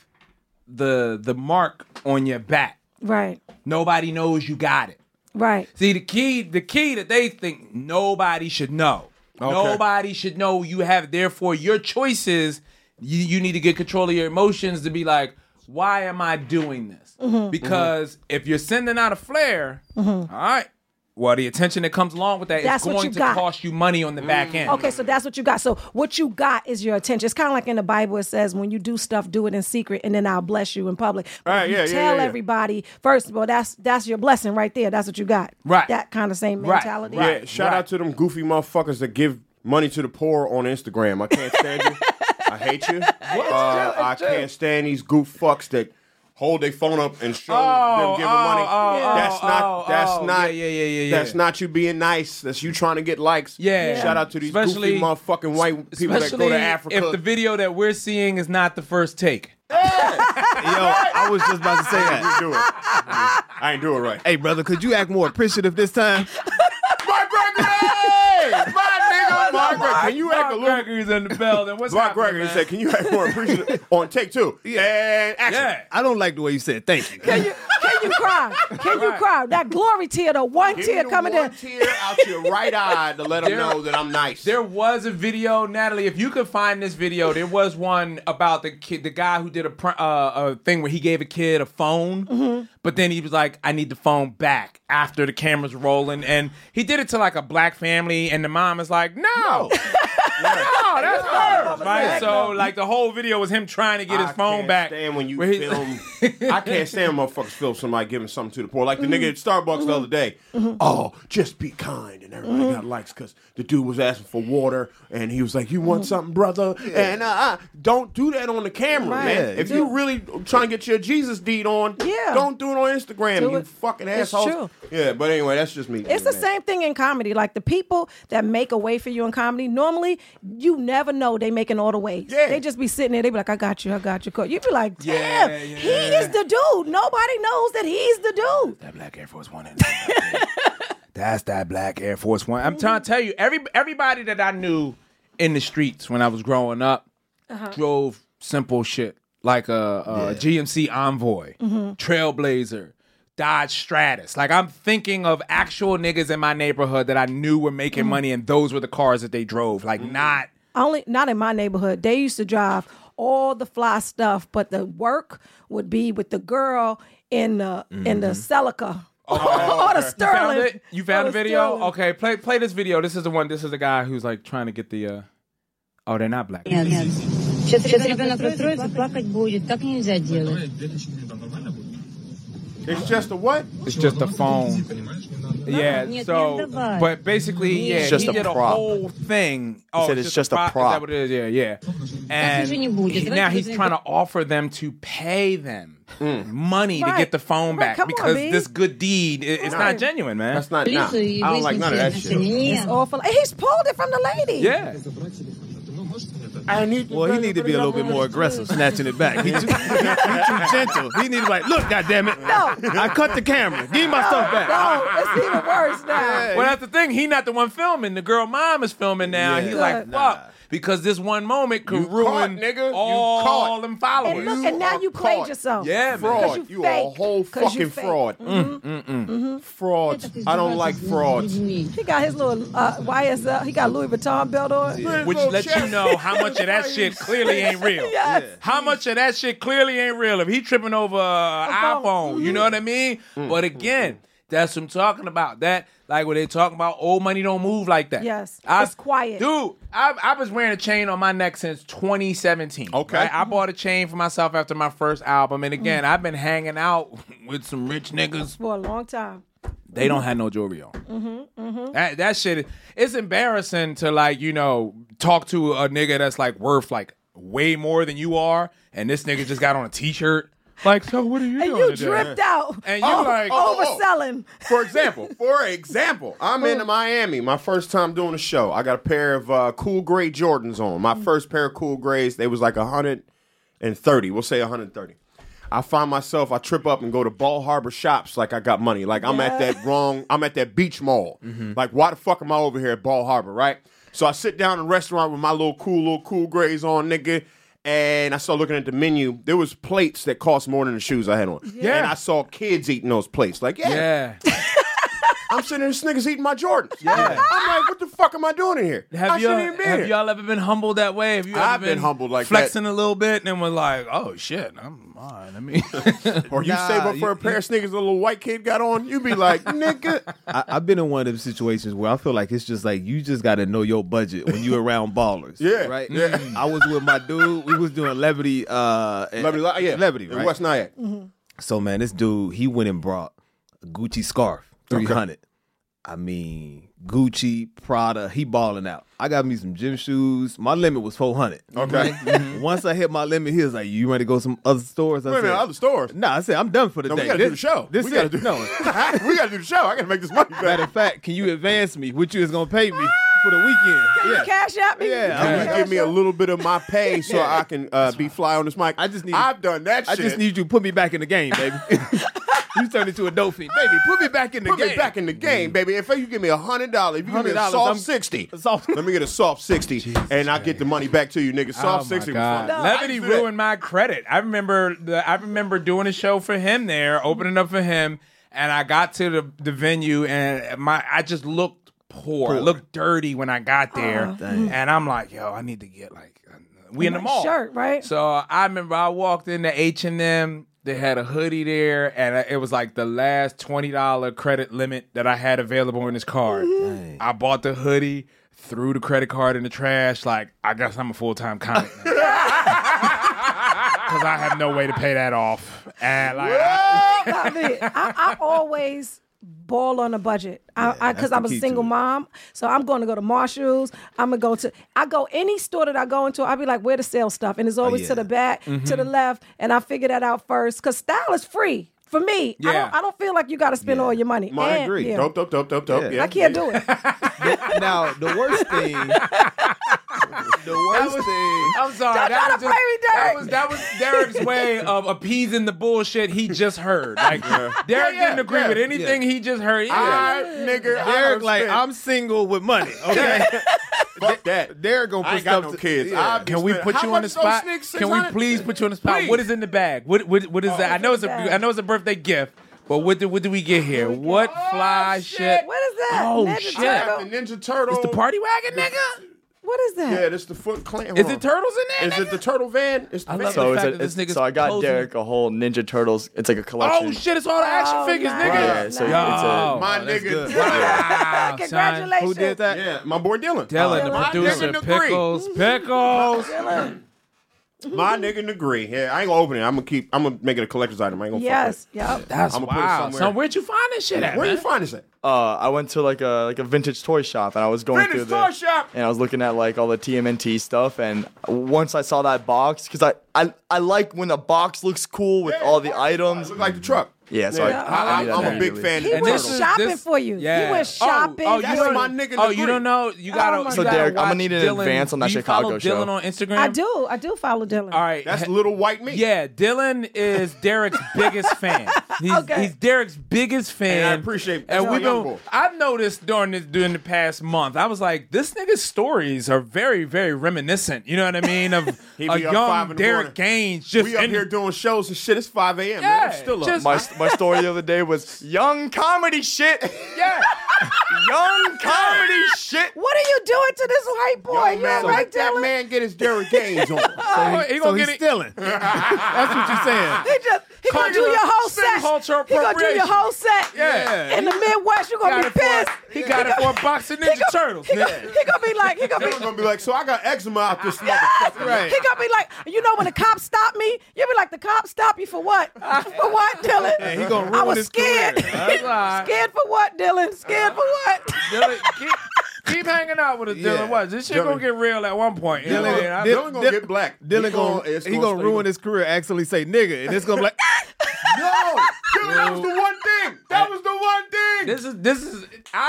the mark on your back. Right. Nobody knows you got it. Right. See, the key that they think nobody should know. Okay. Nobody should know you have. Therefore, your choices, you need to get control of your emotions to be like, why am I doing this? Because if you're sending out a flare, all right, well, the attention that comes along with that That's is what going you to got. cost you money on the back end. Okay, so that's what you got. So what you got is your attention. It's kind of like in the Bible, it says, when you do stuff, do it in secret, and then I'll bless you in public. But Right, if you tell everybody, first of all, that's your blessing right there. That's what you got. Right. That kind of same Right, mentality. right. Yeah, shout out to them goofy motherfuckers that give money to the poor on Instagram. I can't stand you. I hate you. I can't stand these goof fucks that hold their phone up and show them giving money. That's not you being nice. That's you trying to get likes. Yeah. Shout out to these Especially- goofy motherfucking white people that go to Africa. if the video that we're seeing is not the first take. Yo, I was just about to say that. You do it. I ain't do it right. Hey, brother, could you act more appreciative this time? Mark Gregory! My nigga, Mark Gregory. Can you act a little... Gregory's in the building. What's Mark happening, Gregory man? said, can you act more appreciative on take 2? And action. Yeah. I don't like the way you said thank you. Can you cry? Can you cry? That glory tear, the one Give tear me the coming one in. tear out your right eye to let them know that I'm nice. There was a video, Natalie. If you could find this video, there was one about the kid, the guy who did a thing where he gave a kid a phone, but then he was like, "I need the phone back" after the camera's rolling, and he did it to like a black family, and the mom is like, "No, no, that's hers." Right? So like the whole video was him trying to get his phone back. I can't stand when you Where he- film. I can't stand when motherfuckers film somebody giving something to the poor. Like the nigga at Starbucks the other day. Oh, just be kind. And everybody got likes because the dude was asking for water. And he was like, you want something, brother? And don't do that on the camera, Right. man. If you really trying to get your Jesus deed on, Yeah. don't do it on Instagram, Do you it. fucking It's assholes. true. Yeah, but anyway, that's just me. It's the same thing in comedy. Like the people that make a way for you in comedy, normally you never know they making all the ways. Yeah. They just be sitting there. They be like, I got you. You be like, damn, Yeah, yeah. he is the dude. Nobody knows that he's the dude. That black Air Force One. That's that black Air Force One. I'm trying to tell you, everybody that I knew in the streets when I was growing up drove simple shit like a GMC Envoy, Trailblazer, Dodge Stratus. Like I'm thinking of actual niggas in my neighborhood that I knew were making money, and those were the cars that they drove. Like not. Not in my neighborhood. They used to drive all the fly stuff, but the work would be with the girl in the Celica. Or the Sterling. You found Or the the video? Sterling. Okay, play this video. This is the one. This is the guy who's like trying to get the. Oh, they're not black. Нет, нет. Сейчас ребенок расстроится, плакать будет. Так нельзя делать. It's just a what? It's just a phone. Yeah, Нет, so, не давай. but basically, yeah, just he a did a prop. whole thing. Oh, said it's just a Is that prop. what it is? Yeah. And же не будет. now Давайте he's возьмем- trying to offer them to pay them money to Right. get the phone Right, back come on, because B. this good deed, it's not genuine, man. That's not, nah, Полицию и I don't like выяснить none of that все shit. отношения. It's awful. And he's pulled it from the lady. Yeah. I need Well, he need to be a little bit more aggressive, snatching it back. He too gentle. He need to be like, look, goddammit. No. I cut the camera. Give me my stuff back. No, it's even worse now. Well, that's the thing. He not the one filming. The girl mom is filming now. Yeah. He's like, Good. fuck. Because this one moment could You ruin caught, nigga. You all caught. them followers. And look, and now you played caught. yourself. Yeah, man. Fraud. you You fake. a whole 'Cause you fucking fake. fraud. Frauds. I don't like frauds. He got his little YSL. He got Louis Vuitton belt on. Which lets you know how much of that shit clearly ain't real. Yes. How much of that shit clearly ain't real. If he tripping over an iPhone, you know what I mean? But again, that's what I'm talking about. That, like when they talking about old money don't move like that. Yes. It's quiet. Dude, I was wearing a chain on my neck since 2017. Okay. right? I bought a chain for myself after my first album. And again, I've been hanging out with some rich niggas. For a long time. They don't have no jewelry on. That shit, it's embarrassing to like, you know, talk to a nigga that's like worth like way more than you are, and this nigga just got on a t-shirt. Like, so what are you And doing you today? dripped out. And you like, overselling. For example, I'm in Miami. My first time doing a show. I got a pair of cool gray Jordans on. My first pair of cool grays. They was like 130. We'll say 130. I find myself, I trip up and go to Ball Harbor Shops like I got money. Like I'm at that beach mall. Like why the fuck am I over here at Ball Harbor, right? So I sit down in a restaurant with my little cool grays on, nigga. And I started looking at the menu. There was plates that cost more than the shoes I had on. Yeah. And I saw kids eating those plates. Like, yeah. I'm sitting there, this nigga's eating my Jordans. Yeah. I'm like, what the fuck am I doing in here? I shouldn't even be here. y'all ever been humbled that way? Have you ever I've been humbled like flexing a little bit and then was like, oh shit, I'm all right. I mean, Or you Nah, save up for a pair of sneakers a little white kid got on, you be like, nigga. I've been in one of them situations where I feel like it's just like you just got to know your budget when you around ballers. Yeah, Right? yeah. I was with my dude. We was doing Levity. Levity, in right? West Nyack. So, man, this dude, he went and brought a Gucci scarf, 300. I mean, Gucci, Prada, he balling out. I got me some gym shoes. My limit was 400. Okay. Once I hit my limit, he was like, you ready to go some other stores? I Wait a said, minute, other stores. Nah, I said, I'm done for the No, day. we gotta do the show. This we gotta do no. we gotta do the show. I gotta make this money back. Matter of fact, can you advance me? What you is going to pay me for the weekend? You cash at me? Yeah, You I'm You cash give me a out? little bit of my pay so I can be fly on this mic. I just need- I've done that I shit. just need you to put me back in the game, baby. You turned into a dope fiend. Baby, put me back in the Put game. me back in the game, baby. If you give me $100, if you give me a $100, soft I'm- 60, a soft- let me get a soft 60, and I get the money back to you, nigga. Soft 60 was fun. Levity ruined my credit. I remember doing a show for him there, opening up for him, and I got to the venue, and I just looked poor. I looked dirty when I got there, and I'm like, yo, I need to get we in the mall. Shirt, right? So I remember I walked into H&M. They had a hoodie there, and it was like the last $20 credit limit that I had available in this card. I bought the hoodie, threw the credit card in the trash. Like, I guess I'm a full-time comic now. Because I have no way to pay that off. And I always ball on a budget because I'm a single mom, so I'm going to go to Marshall's. I go any store that I go into. I'll be like, where to sell stuff, and it's always to the back, to the left, and I figure that out first because style is free for me. Yeah. I don't feel like you got to spend all your money. I agree. Yeah. Dope. Yeah. I can't do it. Now, the worst thing. I'm sorry. Don't try to play me, Derek. That was Derek's way of appeasing the bullshit he just heard. Like, Derek didn't agree with anything he just heard. Derek, like, I'm single with money. Okay. Fuck that. Derek gonna I put ain't got stuff no kids. Yeah. Can we put you on the spot? Can we please put you on the spot? Please. What is in the bag? What is that? I know it's a birthday gift, but what do we get here? What fly shit? What is that? Oh, Ninja shit. Turtle? The Ninja Turtle. It's the party wagon, nigga. What is that? Yeah, this the Foot Clan. Is it turtles in there? Is it the turtle van? It's the I van. love So, the it's fact a, that this it's, nigga's so I got closing- Derek a whole Ninja Turtles. It's like a collection. Oh shit! It's all the action figures, nice. nigga. Yeah, so Yo. My that's nigga. good. Wow, son. Congratulations. Who did that? Yeah, my boy Dylan. Dylan, the My producer, nigga Negree. Pickles. My nigga Negree. Yeah, I ain't gonna open it. I'm gonna make it a collector's item. I ain't gonna Yes. fuck Yep. That's I'ma put it wild. somewhere. Son, where'd you find this shit with at, it. Where you man? find this at? I went to like a vintage toy shop and I was going Vintage through toy shop. and I was looking at like all the TMNT stuff, and once I saw that box, because I like when the box looks cool with all the items. Look like the truck. Yeah, so I knew that I'm a big immediately. fan He of went turtles. shopping for you. Yeah. He went shopping. Oh, That's you my don't- nigga Oh, you Negree. don't know? You gotta. Oh, my you So, gotta Derek, I'ma watch need an Dylan. advance on that Do you Chicago follow show. Dylan on Instagram? I do follow Dylan. All right. That's little white meat. Yeah, Dylan is Derek's biggest fan. He's Derek's biggest fan. And I appreciate And that's we've my young been. boy. I've noticed during the past month, I was like, this nigga's stories are very, very reminiscent. You know what I mean? Of He a be up 5 young in the Derek morning. Gaines. Just We up in- here doing shows and shit. It's 5 a.m. Yeah, man. I'm still up. just- My story the other day was young comedy shit. Yeah. Young comedy shit. What are you doing to this white boy? Yo, You man, all right, let that Dylan? man get his Derek Gaines on. He So gonna he's get it. stealing. That's what you're saying. He gonna do your whole set. Cultural He gonna do your appropriation. whole set. Yeah. In the Midwest, you're gonna Got be it for- pissed. He got it for a box of Ninja Turtles. He gonna be like, Dylan's gonna be like, so I got eczema out this motherfucker. Right. He gonna be like, you know, when the cops stop me, you be like, the cops stop you for what? For what, Dylan? And he gonna I ruin was his scared. career. That's all right. Scared for what, Dylan? Scared for what? Dylan, keep hanging out with us, Dylan. Yeah. Watch. This shit Dylan. gonna get real at one point. You know what I mean? I- Dylan gonna get black. Dylan It's he gonna stay ruin black. his career. Actually, say nigga, and it's gonna be like. No, Dylan, that was the one thing. That was the one thing. This is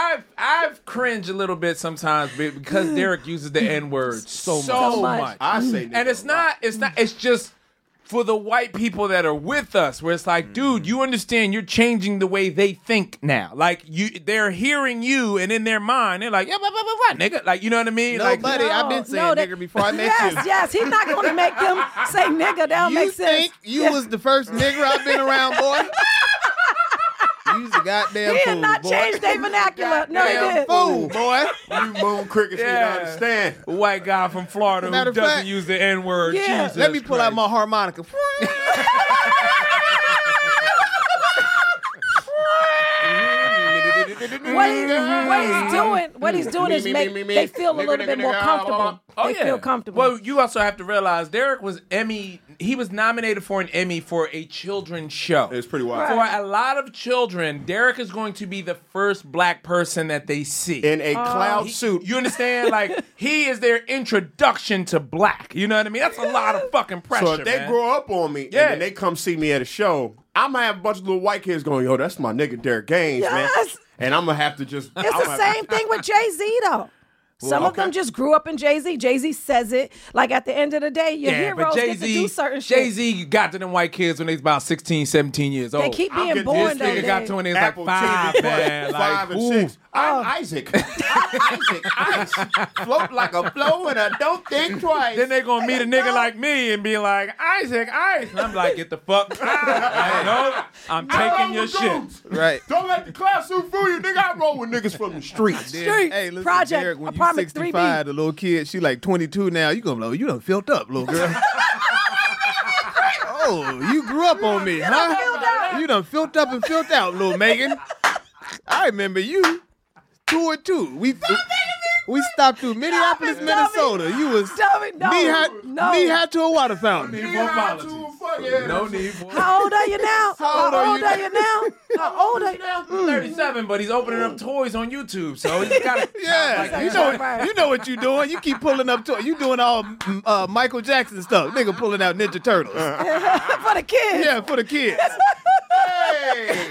I've cringed a little bit sometimes because Derek uses the N word so much. I say, And it's just for the white people that are with us, where it's like, dude, you understand you're changing the way they think now. Like they're hearing you, and in their mind, they're like, yeah, blah, blah, blah, blah, nigga. Like, you know what I mean? No, Like, buddy, I've been saying that- nigger before I met yes, you. yes. He's not gonna make them say nigga. That'll You make sense. think you was the first nigger I've been around, boy? You's a goddamn He fool, did not boy. change their vernacular. No, he Damn did. fool, boy. You moon crickets need to Yeah. understand. a white guy from Florida who Matter of doesn't fact- use the N word. Yeah. Jesus Let me pull out Christ. my harmonica. What he's doing is make they feel a little bit more comfortable. They feel comfortable. Well, you also have to realize Derek was He was nominated for an Emmy for a children's show. It's pretty wild. For a lot of children, Derek is going to be the first black person that they see. In a cloud suit. You understand? Like, he is their introduction to black. You know what I mean? That's a lot of fucking pressure, So if they man. grow up on me Yeah. and then they come see me at a show, I'm gonna have a bunch of little white kids going, yo, that's my nigga Derek Gaines, man. Yes. And I'm gonna have to just It's the same thing with Jay-Z though. Some of them just grew up in Jay-Z. Jay-Z says it. Like, at the end of the day, your heroes get to do certain shit. Jay-Z got to them white kids when they was about 16, 17 years old. They keep being born, though. This nigga got to when they was like 5, man. Like, 5 and 6. I'm Isaac. Isaac Ice. Float like a flow and I don't think twice. Then they gonna meet a nigga like me and be like, Isaac Ice. And I'm like, get the fuck out. I'm taking your shit. Right. Don't let the class suit fool you, nigga. I roll with niggas from the streets. Hey, listen, Project, Derek, when you Apartment 65, 3B. the little kid, she like 22 now. You gonna you done filled up, little girl. Oh, you grew up on me, huh? You done filled up and filled out, little Megan. I remember you. 2 and 2. We stopped through Minneapolis, Minnesota. You was knee high to a water fountain. No need for How old are you now? How old are you now? How old are you now? 37, but he's opening up toys on YouTube, so he's got to. Yeah, you know what you doing. You keep pulling up toys. You doing all Michael Jackson stuff. Nigga pulling out Ninja Turtles. For the kids. Yeah, for the kids. Hey.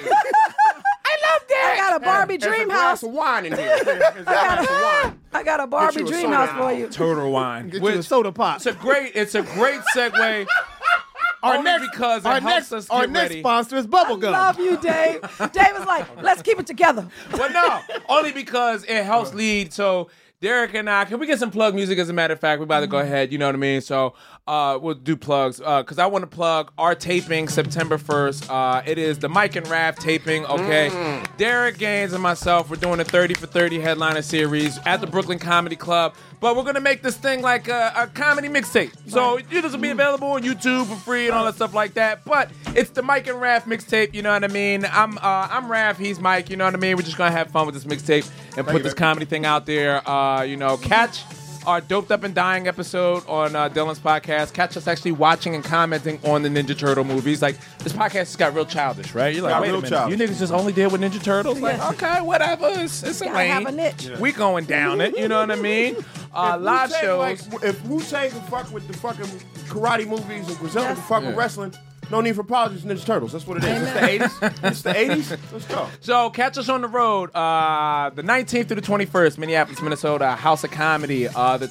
I got a Barbie There's dream a house. glass of wine in here. There's a glass of wine. I got a Barbie Get you a dream soda house for you. Turtle wine. Get you a soda pop. It's a great segue. Because it helps us get our next ready. sponsor is Bubblegum. Love you, Dave. Dave was like, let's keep it together. Well, no, only because it helps lead. So Derek and I, can we get some plug music? As a matter of fact, we're about to go ahead. You know what I mean? So we'll do plugs because I want to plug our taping September 1st. It is the Mike and Raph taping. Okay, Derek Gaines and myself, we're doing a 30 for 30 headliner series at the Brooklyn Comedy Club. But we're gonna make this thing like a comedy mixtape. So this will be available on YouTube for free and all that stuff like that. But it's the Mike and Raph mixtape. You know what I mean? I'm Raph. He's Mike. You know what I mean? We're just gonna have fun with this mixtape and put this comedy thing out there. Catch our Doped Up and Dying episode on Dylan's podcast. Catch us actually watching and commenting on the Ninja Turtle movies. Like, this podcast has got real childish, right? You're like, wait a minute, childish. you niggas just only deal with Ninja Turtles? Like, okay, whatever. It's a Gotta lane. have a niche. We going down it, you know what I mean? Live shows. If Wu-Tang can fuck with the fucking karate movies and Griselda can fuck with wrestling, no need for apologies, Ninja Turtles. That's what it is. It's the 80s. It's the 80s. Let's go. So catch us on the road the 19th through the 21st, Minneapolis, Minnesota, House of Comedy. The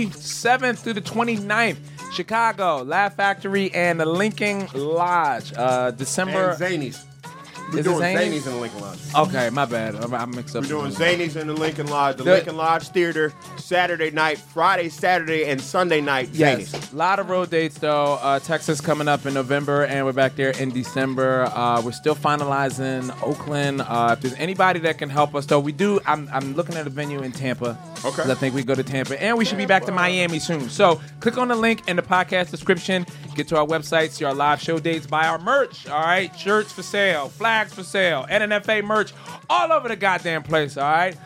27th through the 29th, Chicago, Laugh Factory, and the Lincoln Lodge. December. And Zanies. We're Is it doing Zanies? Zanies in the Lincoln Lodge. Okay, my bad. I mixed up. We're doing Zanies in the Lincoln Lodge. The Lincoln Lodge Theater, Saturday night, Friday, Saturday, and Sunday night. Yes, Zanies. a lot of road dates though. Texas coming up in November, and we're back there in December. We're still finalizing Oakland. If there's anybody that can help us, though, we do. I'm looking at a venue in Tampa. Okay. 'Cause I think we go to Tampa, and we should be back to Miami soon. So click on the link in the podcast description. Get to our website, see our live show dates, buy our merch. All right, shirts for sale, flags for sale, NNFA merch, all over the goddamn place. All right.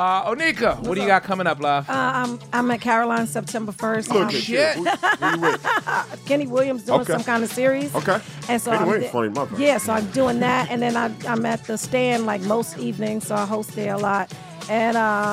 Onika, what do you got coming up, love? I'm at Caroline September 1st. Look at you. Who you with? Kenny Williams doing Okay. some kind of series. Okay. And so Kenny I'm Williams, funny motherfucker. yeah, so I'm doing that, and then I'm at the Stand like most evenings, so I host there a lot, and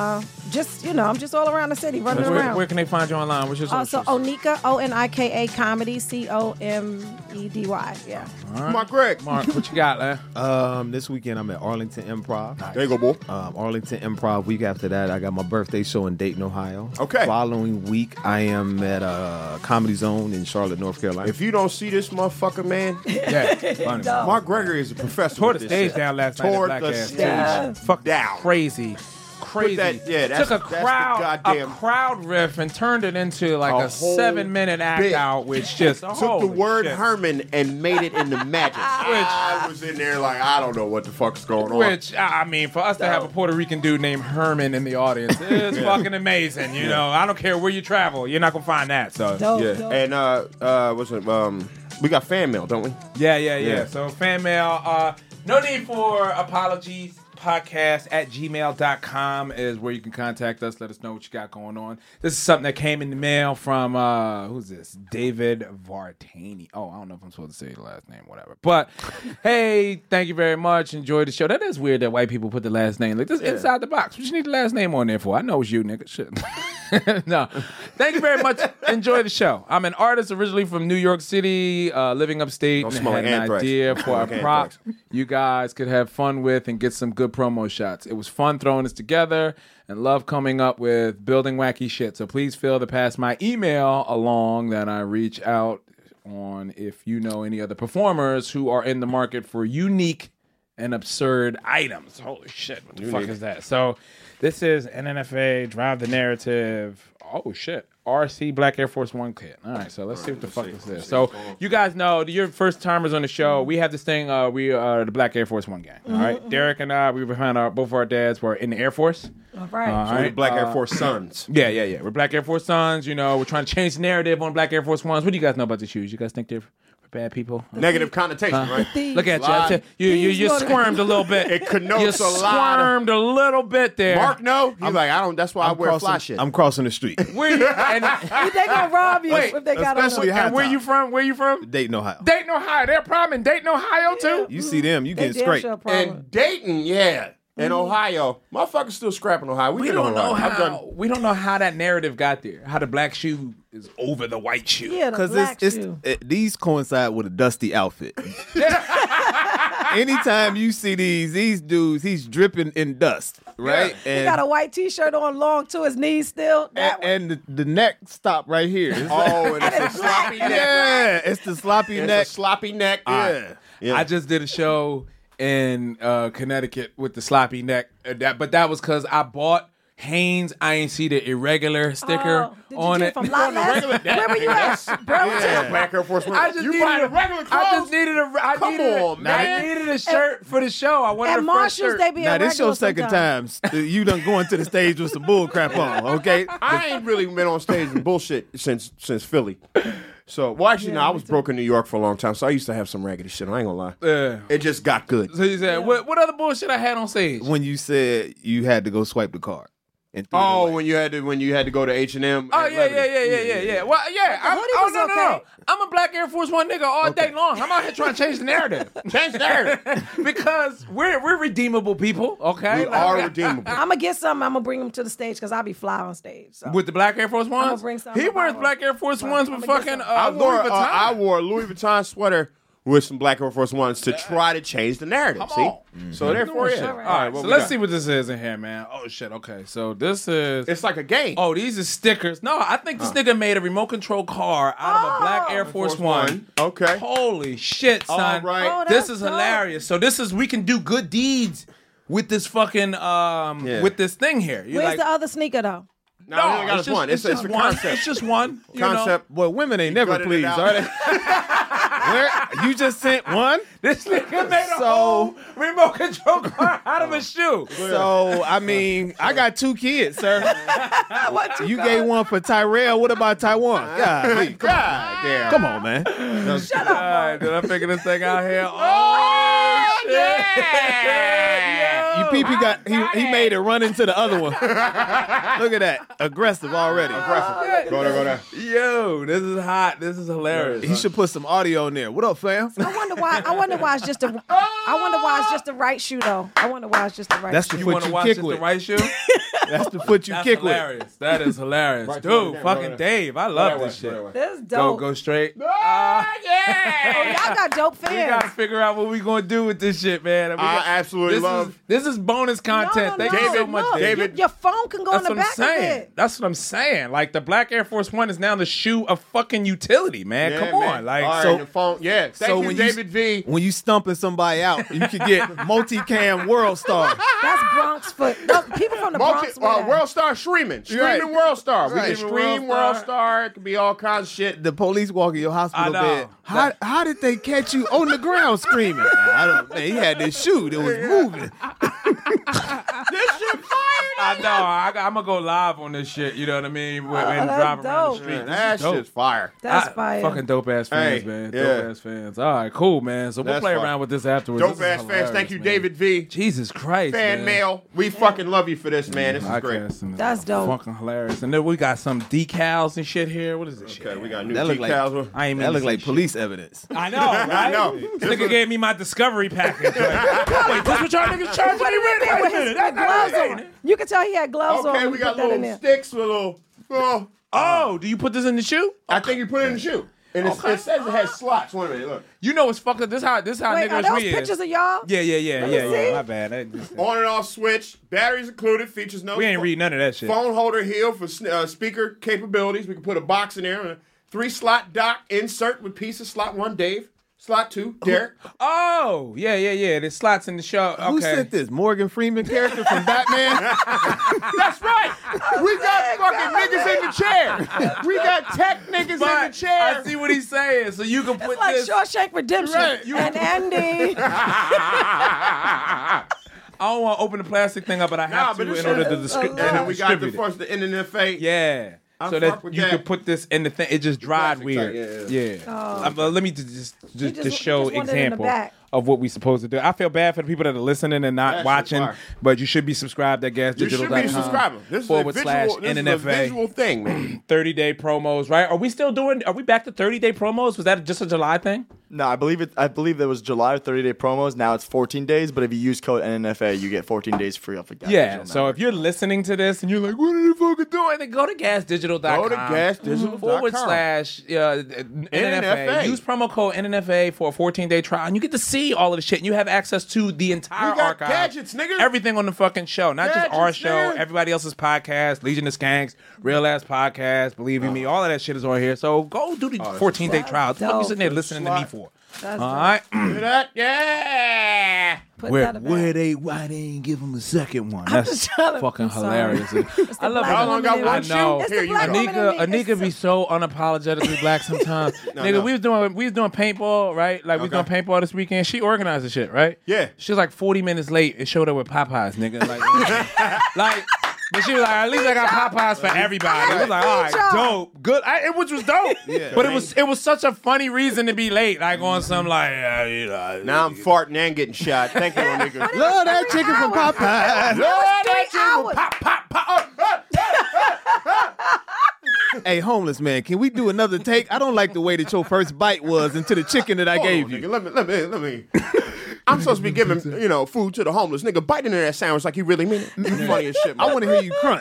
I'm just all around the city running around. Where can they find you online? What's your So socials? Onika, Onika Comedy, Comedy. Yeah. Mark Greg. Mark, what you got, man? This weekend I'm at Arlington Improv. There you go, boy. Arlington Improv. Week after that, I got my birthday show in Dayton, Ohio. Okay. Following week, I am at Comedy Zone in Charlotte, North Carolina. If you don't see this motherfucker, man, Yeah, funny. Mark Gregory is a professor. Tore with the this stage shit. down last night. Tore at the Black stage Ass. Fuck down. crazy. that's Took the a goddamn- crowd riff and turned it into like A a whole 7-minute act bit. out, which just Took the word Herman and made it into magic. I was in there like, I don't know what the fuck's going on. Which, I mean, for us to have a Puerto Rican dude named Herman in the audience is fucking amazing. You know, I don't care where you travel, you're not gonna find that. So Dope, Yeah. dope. And what's it? We got fan mail, don't we? yeah. Yeah. So fan mail. No need for apologies. Podcast at gmail.com is where you can contact us. Let us know what you got going on. This is something that came in the mail from who's this? David Vartani. Oh, I don't know if I'm supposed to say the last name, whatever. But hey, thank you very much. Enjoy the show. That is weird that white people put the last name. Like this inside the box. What you need the last name on there for? I know it's you, nigga. Shit. No. Thank you very much. Enjoy the show. I'm an artist originally from New York City, living upstate, Don't and smell had like an anthrax. idea Don't for smell a like prop anthrax. you guys could have fun with and get some good promo shots. It was fun throwing this together, and love coming up with building wacky shit. So please feel to pass my email along that I reach out on if you know any other performers who are in the market for unique and absurd items. Holy shit, what the fuck is that? So this is NNFA, Drive the Narrative. Oh shit. RC Black Air Force One kit. All right, so let's see what the fuck this is. So you guys know, you're first timers on the show. We have this thing. We are the Black Air Force One gang. All right, Derek and I, we behind both our dads were in the Air Force. All right. So we're Black Air Force Sons. Yeah. We're Black Air Force Sons. You know, we're trying to change the narrative on Black Air Force Ones. What do you guys know about the shoes? You guys think they're bad people? Negative connotation, right? Look at you. You squirmed a little bit. It connotes you a lot. Squirmed a little bit there. Mark, no. He's like, I don't. That's why I wear fly shit. I'm crossing the street. Where you, and, They gonna rob you if they got especially on. high and where top. you from? Where you from? Dayton, Ohio. Dayton, Ohio. They're a problem in Dayton, Ohio too. You see them, you They getting damn scraped. sure a problem. And Dayton, yeah. In Ohio. Motherfuckers still scrapping Ohio. We been don't on know Ohio. how. We don't know how that narrative got there. How the black shoe is over the white shoe. Yeah, the Because black shoe. these coincide with a dusty outfit. Anytime you see these dudes, he's dripping in dust, right? He got a white T-shirt on, long to his knees still. That one. and the neck stop right here. It's Oh, and it's a sloppy neck. yeah, it's the sloppy It's neck. a sloppy neck. Yeah. I just did a show in Connecticut with the sloppy neck. But that was because I bought Hanes. I ain't see the irregular sticker Did you on get it. from Lot Less? Where were you at? Burlington? Black Air Force One. I just you needed buying a regular clothes? I just needed a. Come on, man. I needed a shirt for the show. I wanted At a fresh Marshalls, shirt. they be Now a this your regular second sometimes. time you done going to the stage with some bull crap on, okay? I ain't really been on stage and bullshit since Philly. So, well, actually, no, I was broke in New York for a long time, so I used to have some raggedy shit. I ain't gonna lie. Yeah. It just got good. So you said, what other bullshit I had on stage? When you said you had to go swipe the card. And threw it Oh, away. when you had to go to H&M. Oh yeah. Well, yeah. hoodie was okay. I'm a Black Air Force One nigga all day long. I'm out here trying to change the narrative. Change the narrative. Because we're redeemable people, okay? We are redeemable. I'm gonna get something. I'm gonna bring them to the stage because I'll be fly on stage. So. With the Black Air Force Ones, bring some he of wears my Black Air Force Ones with I'ma get fucking some. Louis Vuitton. I wore a Louis Vuitton sweater with some Black Air Force Ones to try to change the narrative. Come see? on. So therefore, yeah. All All right. right, So what let's we see got? what this is in here, man. Oh shit. Okay, so this is. It's like a game. Oh, these are stickers. No, I think this nigga made a remote control car out of a Black Air Force One. Okay. Holy shit, son. All right. Oh, This that's is dope. hilarious. So we can do good deeds with this fucking with this thing here. You're Where's like, the other sneaker though? No, we only got it's this one. It's just a one. concept. It's just one. you know? Concept. Well, women ain't never gutted it pleased, out. are they? Where you just sent one? This nigga made a So- whole remote control car out of a shoe. So I mean, I got 2 kids, sir. You gave one for Tyrell. What about Taiwan? God, God damn. come on, man. Shut All up. right, did I figure this thing out here? Oh, shit. You peep, he made it run into the other one. Look at that, aggressive already. Go there. Yo, this is hot. This is hilarious. He should put some audio in there. What up, fam? I wonder why it's just the. I wonder why it's just the right shoe though. I wonder why it's just the right. That's shoe. the You foot want to you watch kick just with. the right shoe? That's the foot you That's kick with. hilarious. That is hilarious. Right, Dude, right, fucking right. Dave, I love this shit. This is dope. Go straight. Oh, y'all got dope We gotta fans. figure out what we gonna do with this shit, man. And we I got- absolutely love. This is bonus content. Thank you so much, no. David. Your phone can go That's in the what I'm back of saying. it. That's what I'm saying. Like the Black Air Force One is now the shoe of fucking utility, man. Yeah, Come man. on, like All right, so- your phone. Yeah. Thank So you, when David V. When you stumping somebody out, you can get multicam world star. That's Bronx foot. No, people from the Bronx. wear that. World Star streaming. Right. Streaming World Star. We Right. can stream World Star. It could be all kinds of shit. The police walk in your hospital I know. bed. How did they catch you on the ground screaming? I don't. Man, he had this shoe that was moving. This shit fire. I know. I'm gonna go live on this shit. You know what I mean? And that's drive around the dope. street. Man, This that is dope. shit's fire. That's fire. Fucking dope ass fans, Hey, man. yeah. Dope ass fans. All right, cool, man. So we'll That's play fire. around with this afterwards. Dope This is ass fans. hilarious, Thank you, man. David V. Jesus Christ, Fan man. mail. We fucking love you for this, man. This is great. Podcasting is That's dope. Fucking hilarious. And then we got some decals and shit here. What is this shit? Okay, we got new That look like- decals. I ain't That mean look to like say police evidence. shit. I know, right? I know. This nigga gave me my discovery package. Like, wait, this what y'all niggas charge? Wait a minute. With his gloves on. You can tell he had gloves on. Okay, when we he got put that in little there. sticks with little. Oh, Oh, do you put this in the shoe? I think you put it in the shoe. And it says it has slots. Wait a minute, look. You know what's fucked up? This how Wait, niggas are those we pictures is. of y'all? Yeah. My bad. On and off switch. Batteries included. Features no. We ain't read none of that shit. Phone holder heel for speaker capabilities. We can put a box in there. A 3-slot dock insert with pieces. Slot 1, Dave. Slot 2, Derek. Oh, yeah. There's slots in the show. Okay. Who sent this? Morgan Freeman character from Batman? That's right. We got fucking niggas in the chair. We got tech niggas in the chair. I see what he's saying. So you can put It's like this. Shawshank Redemption. Right. And Andy. I don't want to open the plastic thing up, but I have but to it's in order to and then we got the distribute it. first the NNFA. Yeah. I So fuck that with you that. could put this in the thing. It just dried plastic weird. type, Yeah. Let me just just show wanted it in the example back. of what we supposed to do. I feel bad for the people that are listening and not That shit watching, fire. but you should be subscribed at You should be gasdigital.com. subscribing. This is / this is a NNFA. visual thing, man. 30-day promos, right? Are we back to 30-day promos? Was that just a July thing? No, I believe there was July 30-day promos. Now it's 14 days, but if you use code NNFA, you get 14 days free off the gas. Yeah. Digital So network. if you're listening to this and you're like, what are you fucking doing? Then go to gasdigital.com. Go to gasdigital.com. / NNFA. Use promo code NNFA for a 14-day trial, and you get to see all of the shit. And you have access to the entire We got archive. gadgets, nigga. Everything on the fucking show. Not just our Gadgets, show, nigga. everybody else's podcast, Legion of Skanks, Real Ass Podcast, Believe in Me. All of that shit is on here. So go do the 14-day trial. What the fuck you sitting there listening to me for? That's All right. Hear that? Yeah. Put that back. Why they ain't give him a second one? I'm That's just trying to- fucking I'm sorry. hilarious. It's the I love black Y'all only got woman one in shoe? me. know. It's Here, the you black go. woman in me. Anika It's be so unapologetically black sometimes. Nigga, no. we was doing paintball, right? Like we was doing Okay. paintball this weekend. She organized the shit, right? Yeah. She was like 40 minutes late and showed up with Popeyes, nigga. Like, but she was like, at least I got Popeyes for everybody. It was like, all right, dope, good. Which was dope. But it was such a funny reason to be late. Like on some like, Now I'm farting and getting shot. Thank you, nigga. Love that chicken from Popeyes. Hey, homeless man, can we do another take? I don't like the way that your first bite was into the chicken that I gave you. Nigga, let me. I'm supposed to be giving, food to the homeless. Nigga, bite into that sandwich like you really mean it. You funny as shit, man. I want to hear you crunch.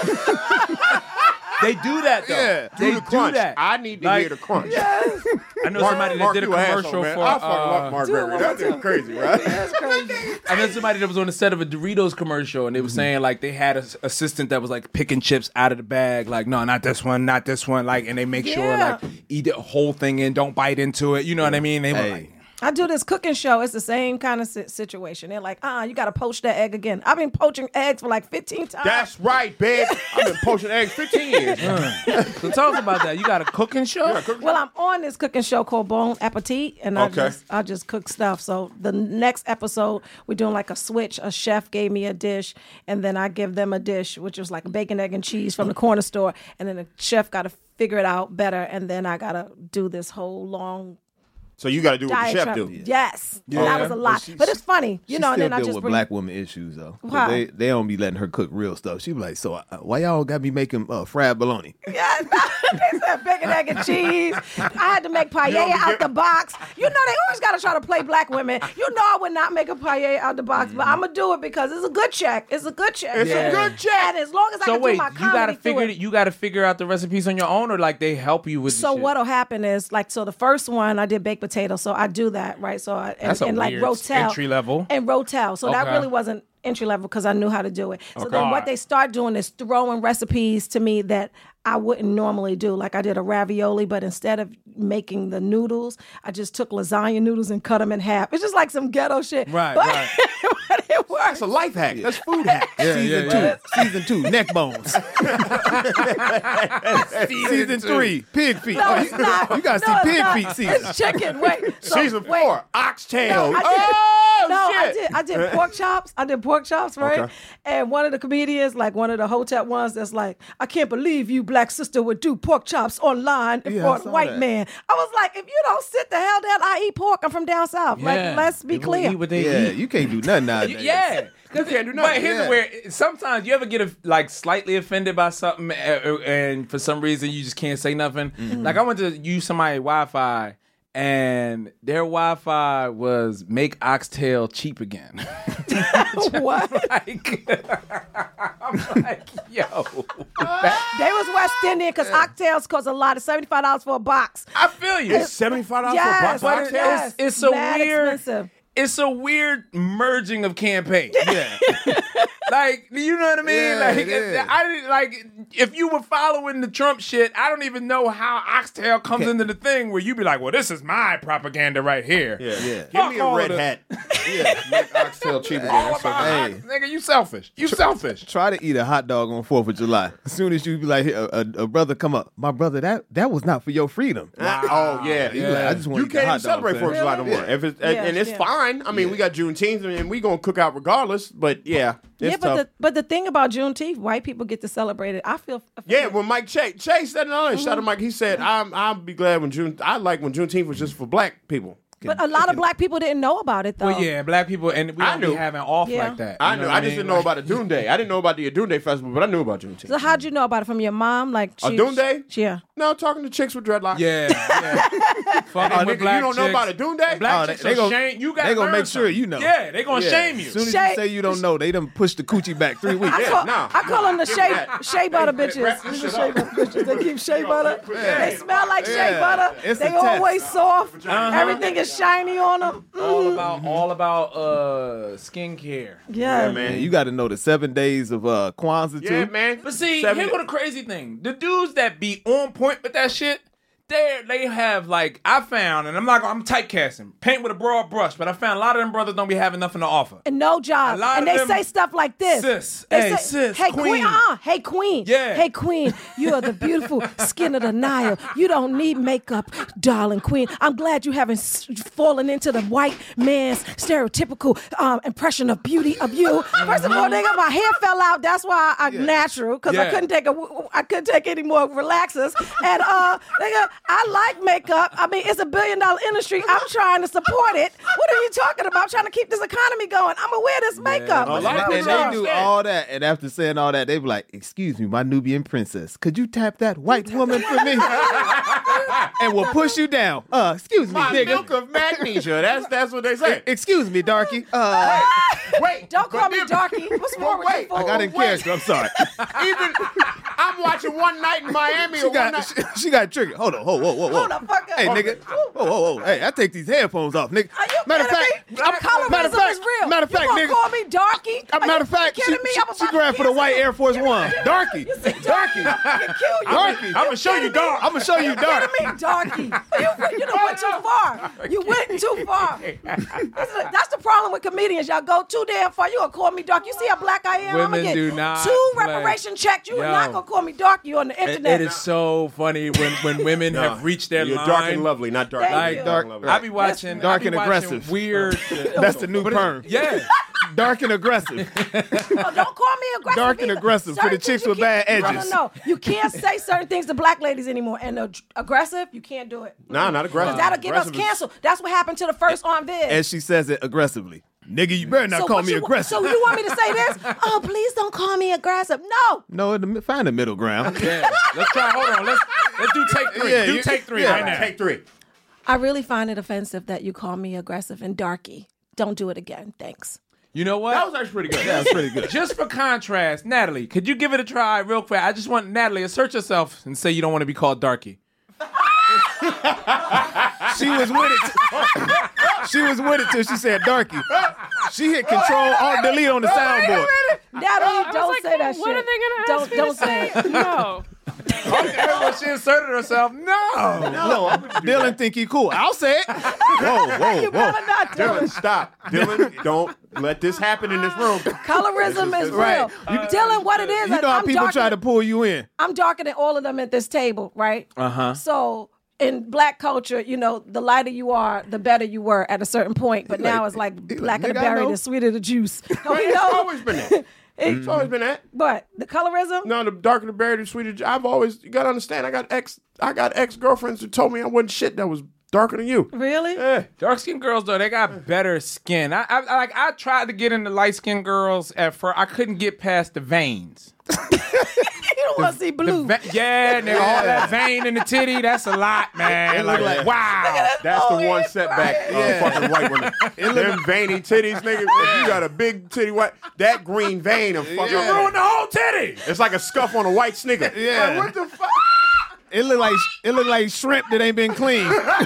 they do that though. Yeah. They Do the do crunch. that. I need to Like- hear the crunch. I know somebody that did a you asshole, commercial man. for. I fucking love Mark Gregory. That thing crazy, right? That's crazy. I know somebody that was on the set of a Doritos commercial, and they were saying like they had an assistant that was like picking chips out of the bag, like no, not this one, like, and they make sure Yeah. like eat the whole thing in, don't bite into it. You know what I mean? They were like, I do this cooking show. It's the same kind of situation. They're like, you got to poach that egg again. I've been poaching eggs for like 15 times. That's right, babe. I've been poaching eggs 15 years. so tell us about that. You got a cooking show? Well, I'm on this cooking show called Bon Appetit, and I just cook stuff. So the next episode, we're doing like a switch. A chef gave me a dish, and then I give them a dish, which was like bacon, egg, and cheese from the corner store. And then the chef got to figure it out better, and then I got to do this whole long So you got to do what the chef diatribe. do. Yes, that was a lot, but it's funny, She And then still I deal just with bring. black woman issues though. 'Cause Why? They don't be letting her cook real stuff. She be like, so why y'all got me making fried bologna? Yeah, they said bacon, egg, and cheese. I had to make paella out the box. You know, they always got to try to play black women. You know, I would not make a paella out the box, but I'm going to do it because it's a good check. It's a good check. It's a good check. And as long as I So can wait, do my you comedy gotta through figure it. you gotta figure out the recipes on your own, or like they help you with. So the shit? what'll happen is like, so the first one I did baked potato, so I do that, right? So That's a and like weird Rotel entry level. and Rotel. So that Okay. really wasn't entry level because I knew how to do it. So Okay. then what Alright. they start doing is throwing recipes to me that I wouldn't normally do. Like I did a ravioli, but instead of making the noodles, I just took lasagna noodles and cut them in half. It's just like some ghetto shit. Right, but, right. but it works. That's a life hack. That's food hack. Season 2, neck bones. Season 3, pig feet. No, it's not. You gotta No, see it's pig not. feet season. It's chicken. Wait. So, Season 4, wait. oxtail. No, I did pork chops. I did pork chops, right? Okay. And one of the comedians, like one of the Hotep ones, that's like, I can't believe you, black sister, would do pork chops online Yeah, for I a saw white that. man. I was like, if you don't sit the hell down, I eat pork. I'm from down south. Yeah. Like, let's be People clear. eat what they Yeah, eat. you can't do nothing nowadays. Yeah. You can't do But nothing. here's Yeah. where sometimes you ever get like slightly offended by something, and for some reason you just can't say nothing. Mm-hmm. Like I went to use somebody's Wi-Fi, and their Wi-Fi was make oxtail cheap again. What? I'm like, yo. They was West Indian because oxtails cost a lot. It's $75 for a box. I feel you. It's $75 for a Yes, box of yes. oxtails? It's a Mad weird. expensive. It's a weird merging of campaigns. Yeah. Like, you know what I mean? Yeah, like, yeah. I didn't like if you were following the Trump shit, I don't even know how oxtail comes into the thing where you be like, well, this is my propaganda right here. Yeah. Yeah. Give me a all red of the- hat. Yeah. Make oxtail cheap again. All That's about okay. Hey. nigga, you selfish. You selfish. Try to eat a hot dog on 4th of July. As soon as you be like, a brother come up, my brother, that was not for your freedom. Oh, yeah. You like, I just want You to eat the can't even hot dog. celebrate 4th of July no Really? more. If it's, Yeah, and it's yeah. fine. I mean, we got Juneteenth, and we going to cook out regardless. But, yeah, it's tough. But the thing about Juneteenth, white people get to celebrate it. I feel Yeah, when Mike Chase said it, shout out Mike. He said, "I'll be glad when I like when Juneteenth was just for black people." But a lot of black people didn't know about it though. Well, yeah, black people, and we I don't be knew. having off Yeah. like that. I You knew. what I just mean? didn't know about the Dune Day. I didn't know about the Dune Day festival, but I knew about Juneteenth. So how'd you know about it from your mom? Like A Dune Day? Yeah. No, talking to chicks with dreadlocks. Yeah, yeah. Fucking Oh, with nigga, black you don't know chicks. about a Dune Day? Black Oh, chicks they are gon- shame. You got. they gonna make sure you know. Yeah, they gonna shame you. As soon as Shay- you say you don't know, they done push the coochie back 3 weeks. I call them the that. shea butter Hey, bitches. wrap this These are shit shea up. butter bitches. They keep shea butter. They smell like shea Yeah. butter. It's They a test. always soft. Everything is shiny on them. All about skincare. Yeah, man. You got to know the 7 days of Kwanzaa too. Yeah, man. But see, Seven- here's what the crazy thing: the dudes that be on point with that shit, they have like I found, and I'm typecasting, paint with a broad brush, but I found a lot of them brothers don't be having nothing to offer. and no job. A lot And of they them- say stuff like this. Sis, They hey, say, sis, hey queen. Hey queen. Yeah. Hey queen, you are the beautiful skin of the Nile. You don't need makeup, darling queen. I'm glad you haven't fallen into the white man's stereotypical impression of beauty of you. First of all, nigga, my hair fell out. That's why I'm natural because I Yeah. couldn't take any more relaxers. And nigga, I like makeup. I mean, it's $1 billion industry. I'm trying to support it. What are you talking about? I'm trying to keep this economy going. I'm gonna wear this makeup. A lot of And people they don't do understand. all that, and after saying all that, they be like, "Excuse me, my Nubian princess, could you tap that white woman for me?" And we'll push you down. Excuse me, My nigga. milk of magnesia. That's what they say. Excuse me, darky. Wait, Don't call but me then- darky. What's wrong with wait, you? I got in character. I'm sorry. Even I'm watching One Night in Miami. She or One got Night. she got triggered. Hold on, whoa. Hold the fuck up. Hey, nigga. Whoa. Hey, I take these headphones off, nigga. Are you Matter of kidding fact, me? Colorism is real. Matter of fact, you gonna nigga. call me darky? Are Matter you of fact, kidding me? I'm she about grabbed to for the white cancel Air Force One. Darky. Darky. I can kill you. Darky. I'm gonna show you dark. I'm gonna show you dark. Kidding me, darky? You done went too far. You went too far. That's the problem with comedians. Y'all go too damn far. You gonna call me dark? You see how black I am? I'm Women gonna do get not 2 play. reparation checks. You are Yo. not gonna call me darky on the internet. It is so funny when women have reached their You're line. dark and lovely, not dark. Thank and you. Like dark. Dark- and lovely. I be watching Dark I be and watching aggressive. Weird. That's the new perm. Yeah. Dark and aggressive. Oh, don't call me aggressive. Dark and either. aggressive for the Certain chicks things you with bad can't- edges. No. You can't say certain things to black ladies anymore. And aggressive, you can't do it. Nah, not aggressive. That'll get us Aggressive is- canceled. That's what happened to the first on vid. As she says it aggressively. Nigga, you better not call what me you, aggressive. So you want me to say this? Oh, please don't call me aggressive. No. No, find a middle ground. Yeah. Let's try. Hold on. Let's do take 3. Yeah, do take 3 yeah. right now. Take 3. I really find it offensive that you call me aggressive and darky. Don't do it again. Thanks. You know what? That was actually pretty good. That's pretty good. Just for contrast, Natalie, could you give it a try real quick? I just want Natalie, assert yourself and say you don't want to be called darky. She was with it. She was with it till she said darky. She hit Control Alt Delete on the soundboard. Natalie, don't say that shit. What are they gonna ask me Don't to say say? it. No. When she inserted herself, no. No, Dylan think he cool. I'll say it. Whoa. You better not do Dylan, it. stop. Dylan, don't let this happen in this room. Colorism is Right. real. Dylan, what it is, You know how I'm people darker, try to pull you in. I'm darker than all of them at this table, right? Uh-huh. So in black culture, you know, the lighter you are, the better you were at a certain point. But now it's like blacker the "Nigga, I berry, know." the sweeter the juice. You It's know? always been that. It's always been that. But the colorism, No, the darker the berry, the sweeter. You gotta understand. I got ex girlfriends who told me I wasn't shit that was darker than you. really? Yeah. Dark skinned girls though, they got better skin. I tried to get into light skinned girls at first. I couldn't get past the veins. You don't want to see blue. Yeah, nigga, all that vein in the titty, that's a lot, man. Like, wow. That's the one setback fucking white women. Them veiny titties, nigga. If you got a big titty white, that green vein of fucking ruin the whole titty. It's like a scuff on a white sneaker. Yeah. Like, what the fuck? It look like shrimp that ain't been cleaned.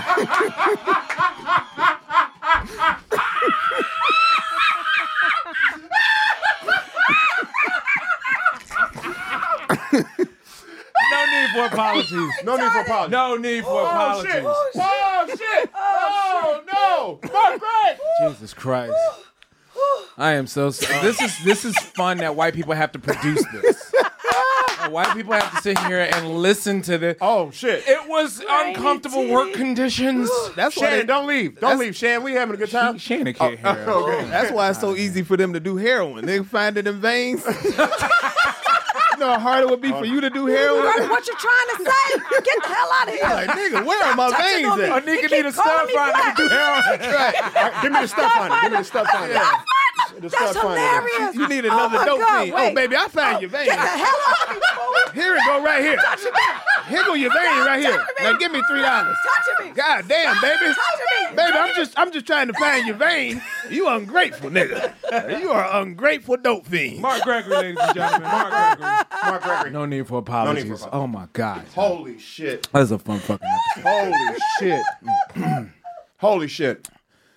No need for apologies. No need for apology. No need for apologies. Shit. Oh, shit. Oh, no. Mark Gregg. Jesus Christ. I am so sorry. This is fun that white people have to produce this. White people have to sit here and listen to this. Oh, shit. It was uncomfortable work conditions. That's why Shannon, don't leave. Don't leave, Shannon. We having a good time. Shannon can't hear it. Okay. That's why it's so easy for them to do heroin. They find it in veins. You know how hard it would be for you to do heroin? What you trying to say? Get the hell out of here. Like, nigga, where are my veins A at? nigga need a stud finder to do heroin. Right, give me the stuff finder. Give me the stuff finder. The That's stuff finder. hilarious. You need another dope fiend. Oh, baby, I found your vein. Get the hell out of me, fool. Here it go right here. Here go your vein right here. Touching me. Now give me $3. Touching me. God damn, baby. Touching me. Baby, I'm just trying to find your vein. You ungrateful, nigga. You are ungrateful dope fiend. Mark Gregory, ladies and gentlemen. Mark Gregory. Mark Gregory. No need for apologies. No need for Oh my God. Holy shit. That's a fun fucking episode. Holy shit. Holy shit.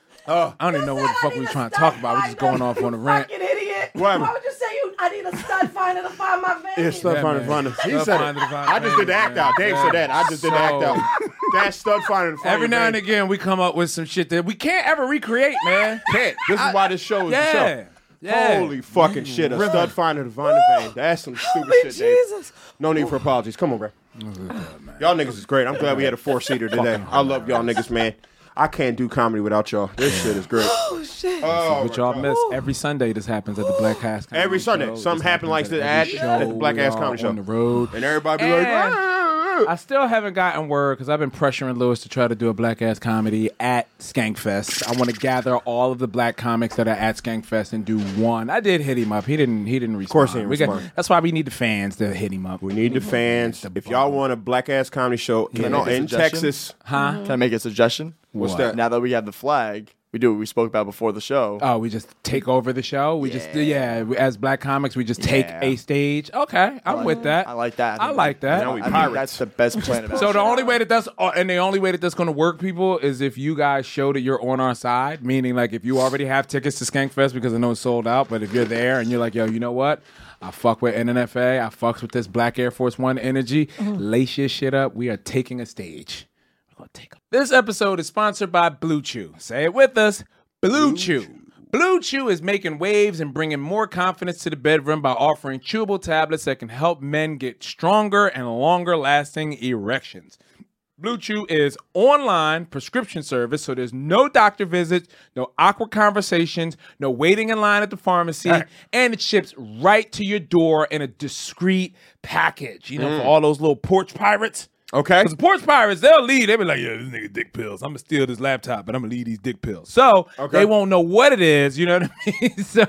I don't even know what the fuck we were trying to talk about. We're just going off on a rant. Fucking idiot. What? Why would you say I need a stud finder to find my vein? Yeah, stud finder, man. finder. He Stud said finder, it. finder, I just did the act man. out. Dave said that. I just did the act out. That stud finder. Every now and again, we come up with some shit that we can't ever recreate, man. Can't. This is why this show is the show. Yeah. Holy fucking shit. A stud finder to find the vein. That's some stupid shit, Dave. Jesus. No need for apologies. Come on, bro. Y'all niggas is great. I'm glad we had a 4-seater today. I love y'all niggas, man. I can't do comedy without y'all. This shit is great. Oh, shit. Oh, But y'all miss every Sunday. This happens at the Black Ass Comedy Every Sunday. Show. Something This happen like happens this every at the show. Black We Ass are Comedy Show. on the road. And everybody be And like, I still haven't gotten word because I've been pressuring Lewis to try to do a Black Ass Comedy at Skankfest. I want to gather all of the black comics that are at Skankfest and do one. I did hit him up. He didn't respond. Of course he didn't respond. That's why we need the fans to hit him up. we need the fans. If y'all want a Black Ass Comedy Show I make a in suggestion? Texas, Huh? Can I make a suggestion? what's What? that? Now that we have the flag, we do what we spoke about before the show. Oh, we just take over the show. We just as black comics, we just take Yeah. a stage. Okay, I'm with that. I like that. I like that. Now we I think pirates. that's the best plan of So the only way that that's going to work, people, is if you guys show that you're on our side. Meaning, like, if you already have tickets to Skankfest because I know it's sold out, but if you're there and you're like, yo, you know what? I fuck with NNFA. I fucks with this Black Air Force One energy. Lace your shit up. We are taking a stage. We're gonna take. This episode is sponsored by Blue Chew. Say it with us. Blue Chew. Blue Chew is making waves and bringing more confidence to the bedroom by offering chewable tablets that can help men get stronger and longer lasting erections. Blue Chew is online prescription service, so there's no doctor visits, no awkward conversations, no waiting in line at the pharmacy, and it ships right to your door in a discreet package. You know, for all those little porch pirates. Okay. Because the porch pirates, they'll leave. They'll be like, yeah, this nigga dick pills. I'm going to steal this laptop, but I'm going to leave these dick pills. So they won't know what it is. You know what I mean? So,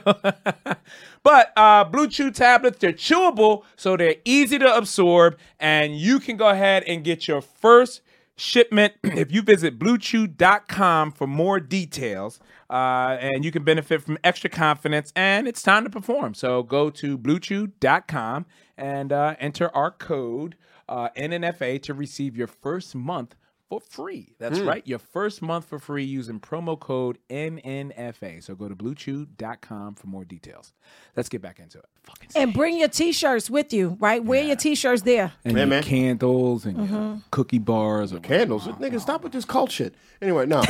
but Blue Chew tablets, they're chewable, so they're easy to absorb. And you can go ahead and get your first shipment if you visit BlueChew.com for more details. And you can benefit from extra confidence. And it's time to perform. So go to BlueChew.com and enter our code NNFA to receive your first month for free. That's right. Your first month for free using promo code NNFA. So go to BlueChew.com for more details. Let's get back into it. And bring your T-shirts with you, right? Wear your T-shirts there. And Yeah, your man. candles and your cookie bars. Or Candles. Nigga, stop with this cult shit. Anyway, no.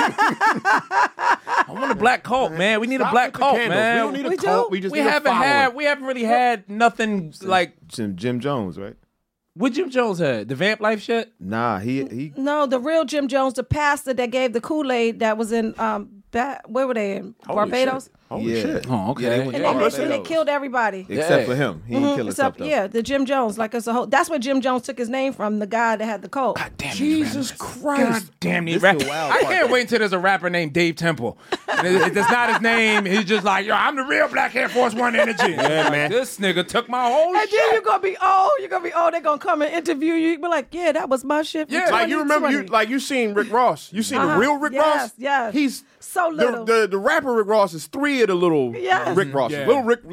I want a black cult, man. We need a black cult, We man. don't need a We cult. do? We just We need a haven't following. really had nothing like Jim Jones, right? what Jim Jones had. The Vamp Life shit. Nah, he No, the real Jim Jones, the pastor that gave the Kool-Aid that was in, where were they in? Barbados? Holy Yeah. shit. Oh, okay. Yeah, they Yeah. went And all they, up and they those. killed everybody. Except for him. He didn't kill himself, though. Yeah, the Jim Jones. Like it's a whole. That's where Jim Jones took his name from. The guy that had the cold. Damn Jesus Christ. God damn these This rappers. is the wild I part. can't wait until there's a rapper named Dave Temple. And it's not his name. He's just like, yo, I'm the real Black Air Force One energy. Yeah, man. This nigga took my whole And shit. then you're gonna be old. You're gonna be old. They're gonna come and interview you. You be like, yeah, that was my shit. from Yeah. Like you remember, 2020. you seen Rick Ross. You seen the real Rick Yes, Ross? yes. He's So little. The rapper Rick Ross is 3 of the little Yes. Rick Ross. Yeah. Little Rick,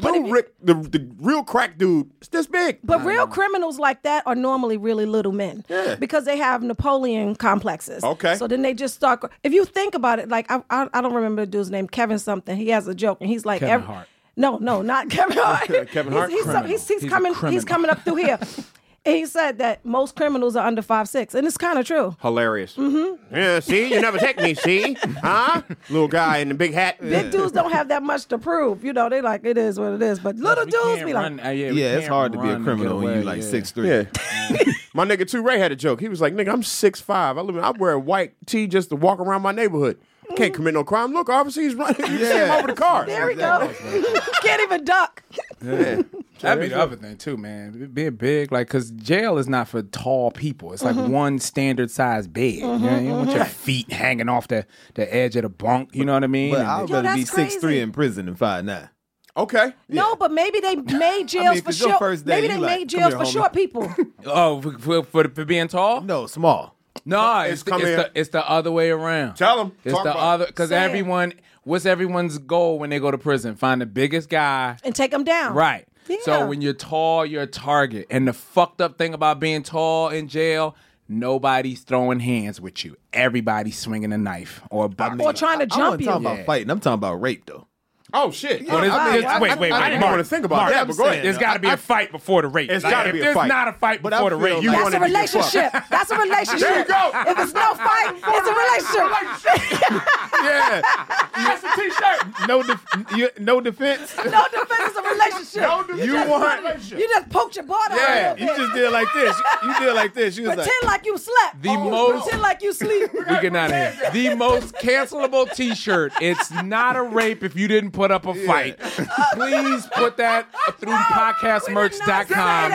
the real crack dude. It's this big. But real criminals like that are normally really little men. Yeah. Because they have Napoleon complexes. Okay. So then they just start. If you think about it, like I don't remember the dude's name, Kevin something. He has a joke and he's like Kevin Hart. No, not Kevin Hart. Kevin Hart? He's He's a coming. criminal. He's coming up through here. And he said that most criminals are under 5'6", and it's kind of true. Hilarious. Mm-hmm. Yeah, see? You never take me, see? Huh? Little guy in the big hat. Big dudes don't have that much to prove. You know, they like, it is what it is. But little We dudes can't be run- like, we Yeah, it's can't hard to be a run and criminal get when you away, like yeah. 6'3". Yeah. My nigga 2 Ray had a joke. He was like, nigga, I'm 6'5". I wear a white tee just to walk around my neighborhood. Can't commit no crime. Look, officer, he's running. You see him over the car. there we go. Can't even duck. Yeah. That'd be the other thing too, man. Being big, like, cause jail is not for tall people. It's like one standard size bed. You know, you don't want your feet hanging off the edge of the bunk. You know what I mean? But And I'd Yo, rather be that's crazy. 6'3" in prison than 5'9". Okay. No, but maybe they made jails for 'cause your short. first day, Maybe you they like, made "Come jails here, for homie." short people. oh, for being tall? No, small. No, It's come here. it's the other way around. Tell him. It's Talk the about other because Say it. everyone. What's everyone's goal when they go to prison? Find the biggest guy. And take them down. Right. Yeah. So when you're tall, you're a target. And the fucked up thing about being tall in jail, nobody's throwing hands with you. Everybody's swinging a knife or a box. Or trying to I'm jump not you. talking about fighting. I'm talking about rape, though. Oh, shit. Well, there's- I- there's- I- wait, I didn't Mark, even want to think about Mark, that, I'm but go ahead. There's got to be a fight before the rape. It's Like, gotta be a if fight. there's not a fight But I before the feel rape, like- You That's wanted a to get fucked. relationship. That's a relationship. There you go. If it's no fight, it's a relationship. Yeah. That's a T-shirt. No defense. No defense is a relationship. You just want- you just poked your butt out Yeah, a little you bit. just did like this. You did like this. You was Pretend like, like you slept. The most- Pretend like you sleep. we getting out of here. The most cancelable T-shirt. It's not a rape if you didn't put up a fight. Please put that through podcastmerch.com.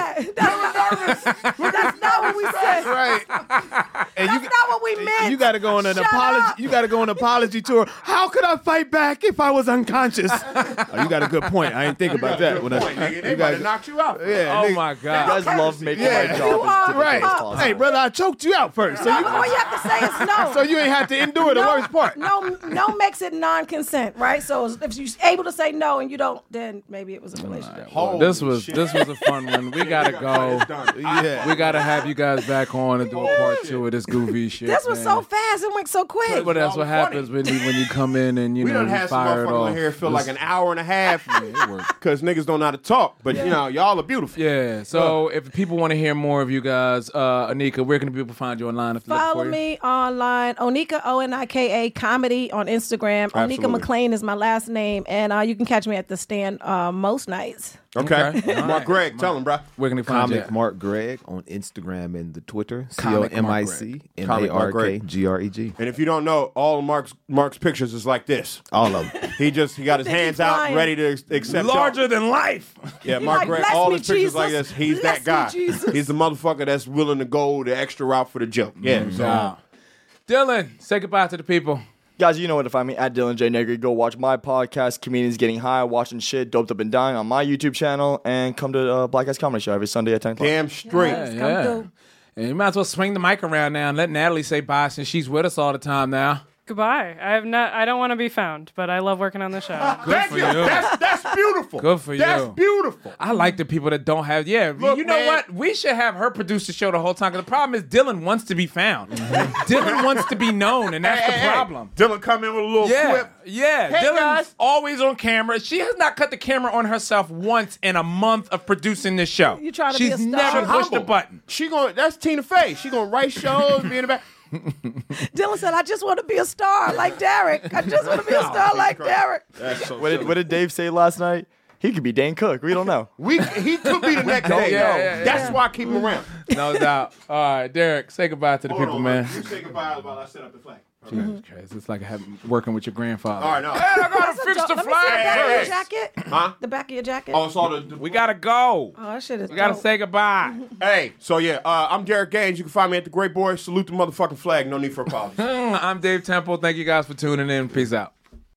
That's not what we said. right. And That's not what we meant. You got to go on an Shut apology. up. You got to go on an apology tour. How could I fight back if I was unconscious? Oh, you got a good point. I ain't think about that. When They might have knocked you out. yeah, Oh nigga. my You God. guys love making Yeah. my You job are as difficult Right. as possible. Hey, brother, I choked you out first, so No, you, but all you have to say is no. so you ain't have to endure the worst part. No makes it non-consent, right? So if you're able to say no and you don't, then maybe it was a relationship. This was a fun one. We gotta go. Yeah. We gotta have you guys back on and do a part 2 of this goofy shit. This was man. so fast. It went so quick. But that's what happens when you come in and you We know done you had some fire it motherfuckers off. in here feel like an hour and a half it worked. because niggas don't know how to talk. But, you know, y'all are beautiful. Yeah. So if people want to hear more of you guys, Anika, where can people find you online? If they're looking Follow for you? me online, Onika, Onika Comedy on Instagram. Onika Absolutely. McLean is my last name, and you can catch me at the stand most nights. Okay. Okay. All Mark right. Greg, tell him, bro. Where can they find you? Comic Mark Greg on Instagram and the Twitter. Comic Mark COMICMARKGREG. And if you don't know, all of Mark's pictures is like this. All of them. He got his think hands he's out, flying. ready to accept Larger than life. Yeah, He Mark like, Greg, "Bless all me, his pictures like Jesus. this. He's Bless that guy. me, Jesus." He's the motherfucker that's willing to go the extra route for the joke. Yeah. So, Wow. Dylan, say goodbye to the people. Guys, you know where to find me, at Dylan J. Negri. Go watch my podcast, Comedians Getting High, Watching Shit, Doped Up and Dying, on my YouTube channel, and come to Black Guys Comedy Show every Sunday at 10 o'clock. damn straight. Yeah, through. And you might as well swing the mic around now and let Natalie say bye since she's with us all the time now. Goodbye. I don't want to be found, but I love working on the show. Good Thank for you. you. That's beautiful. Good for That's you. beautiful. I like the people that don't have. Yeah, Look, you know man. what? We should have her produce the show the whole time. Because the problem is Dylan wants to be found. Dylan wants to be known, and that's the problem. Dylan come in with a little Yeah, quip. yeah. Hey, Dylan's guys. always on camera. She has not cut the camera on herself once in a month of producing this show. You trying to be She's a star. never She's pushed the humble. button. That's Tina Fey. She gonna write shows, be in the back. Dylan said, I just want to be a star like Derek. I just want to be a star like Derek. That's so What did Dave say last night? He could be Dane Cook. We don't know. He could be the next day. Yeah. That's why I keep him around. No doubt. All right, Derek, say goodbye to the people, man. You say goodbye while I set up the flag. Jesus Christ, it's like working with your grandfather. All right, no. Hey, I gotta fix the Let me see the flag. back of your Hey. jacket. Huh? The back of your jacket. Oh, it's all the We gotta go. Oh, that shit is We gotta dope. say goodbye. Hey, so yeah, I'm Derek Gaines. You can find me at the Great Boy. Salute the motherfucking flag. No need for apologies. I'm Dave Temple. Thank you guys for tuning in. Peace out.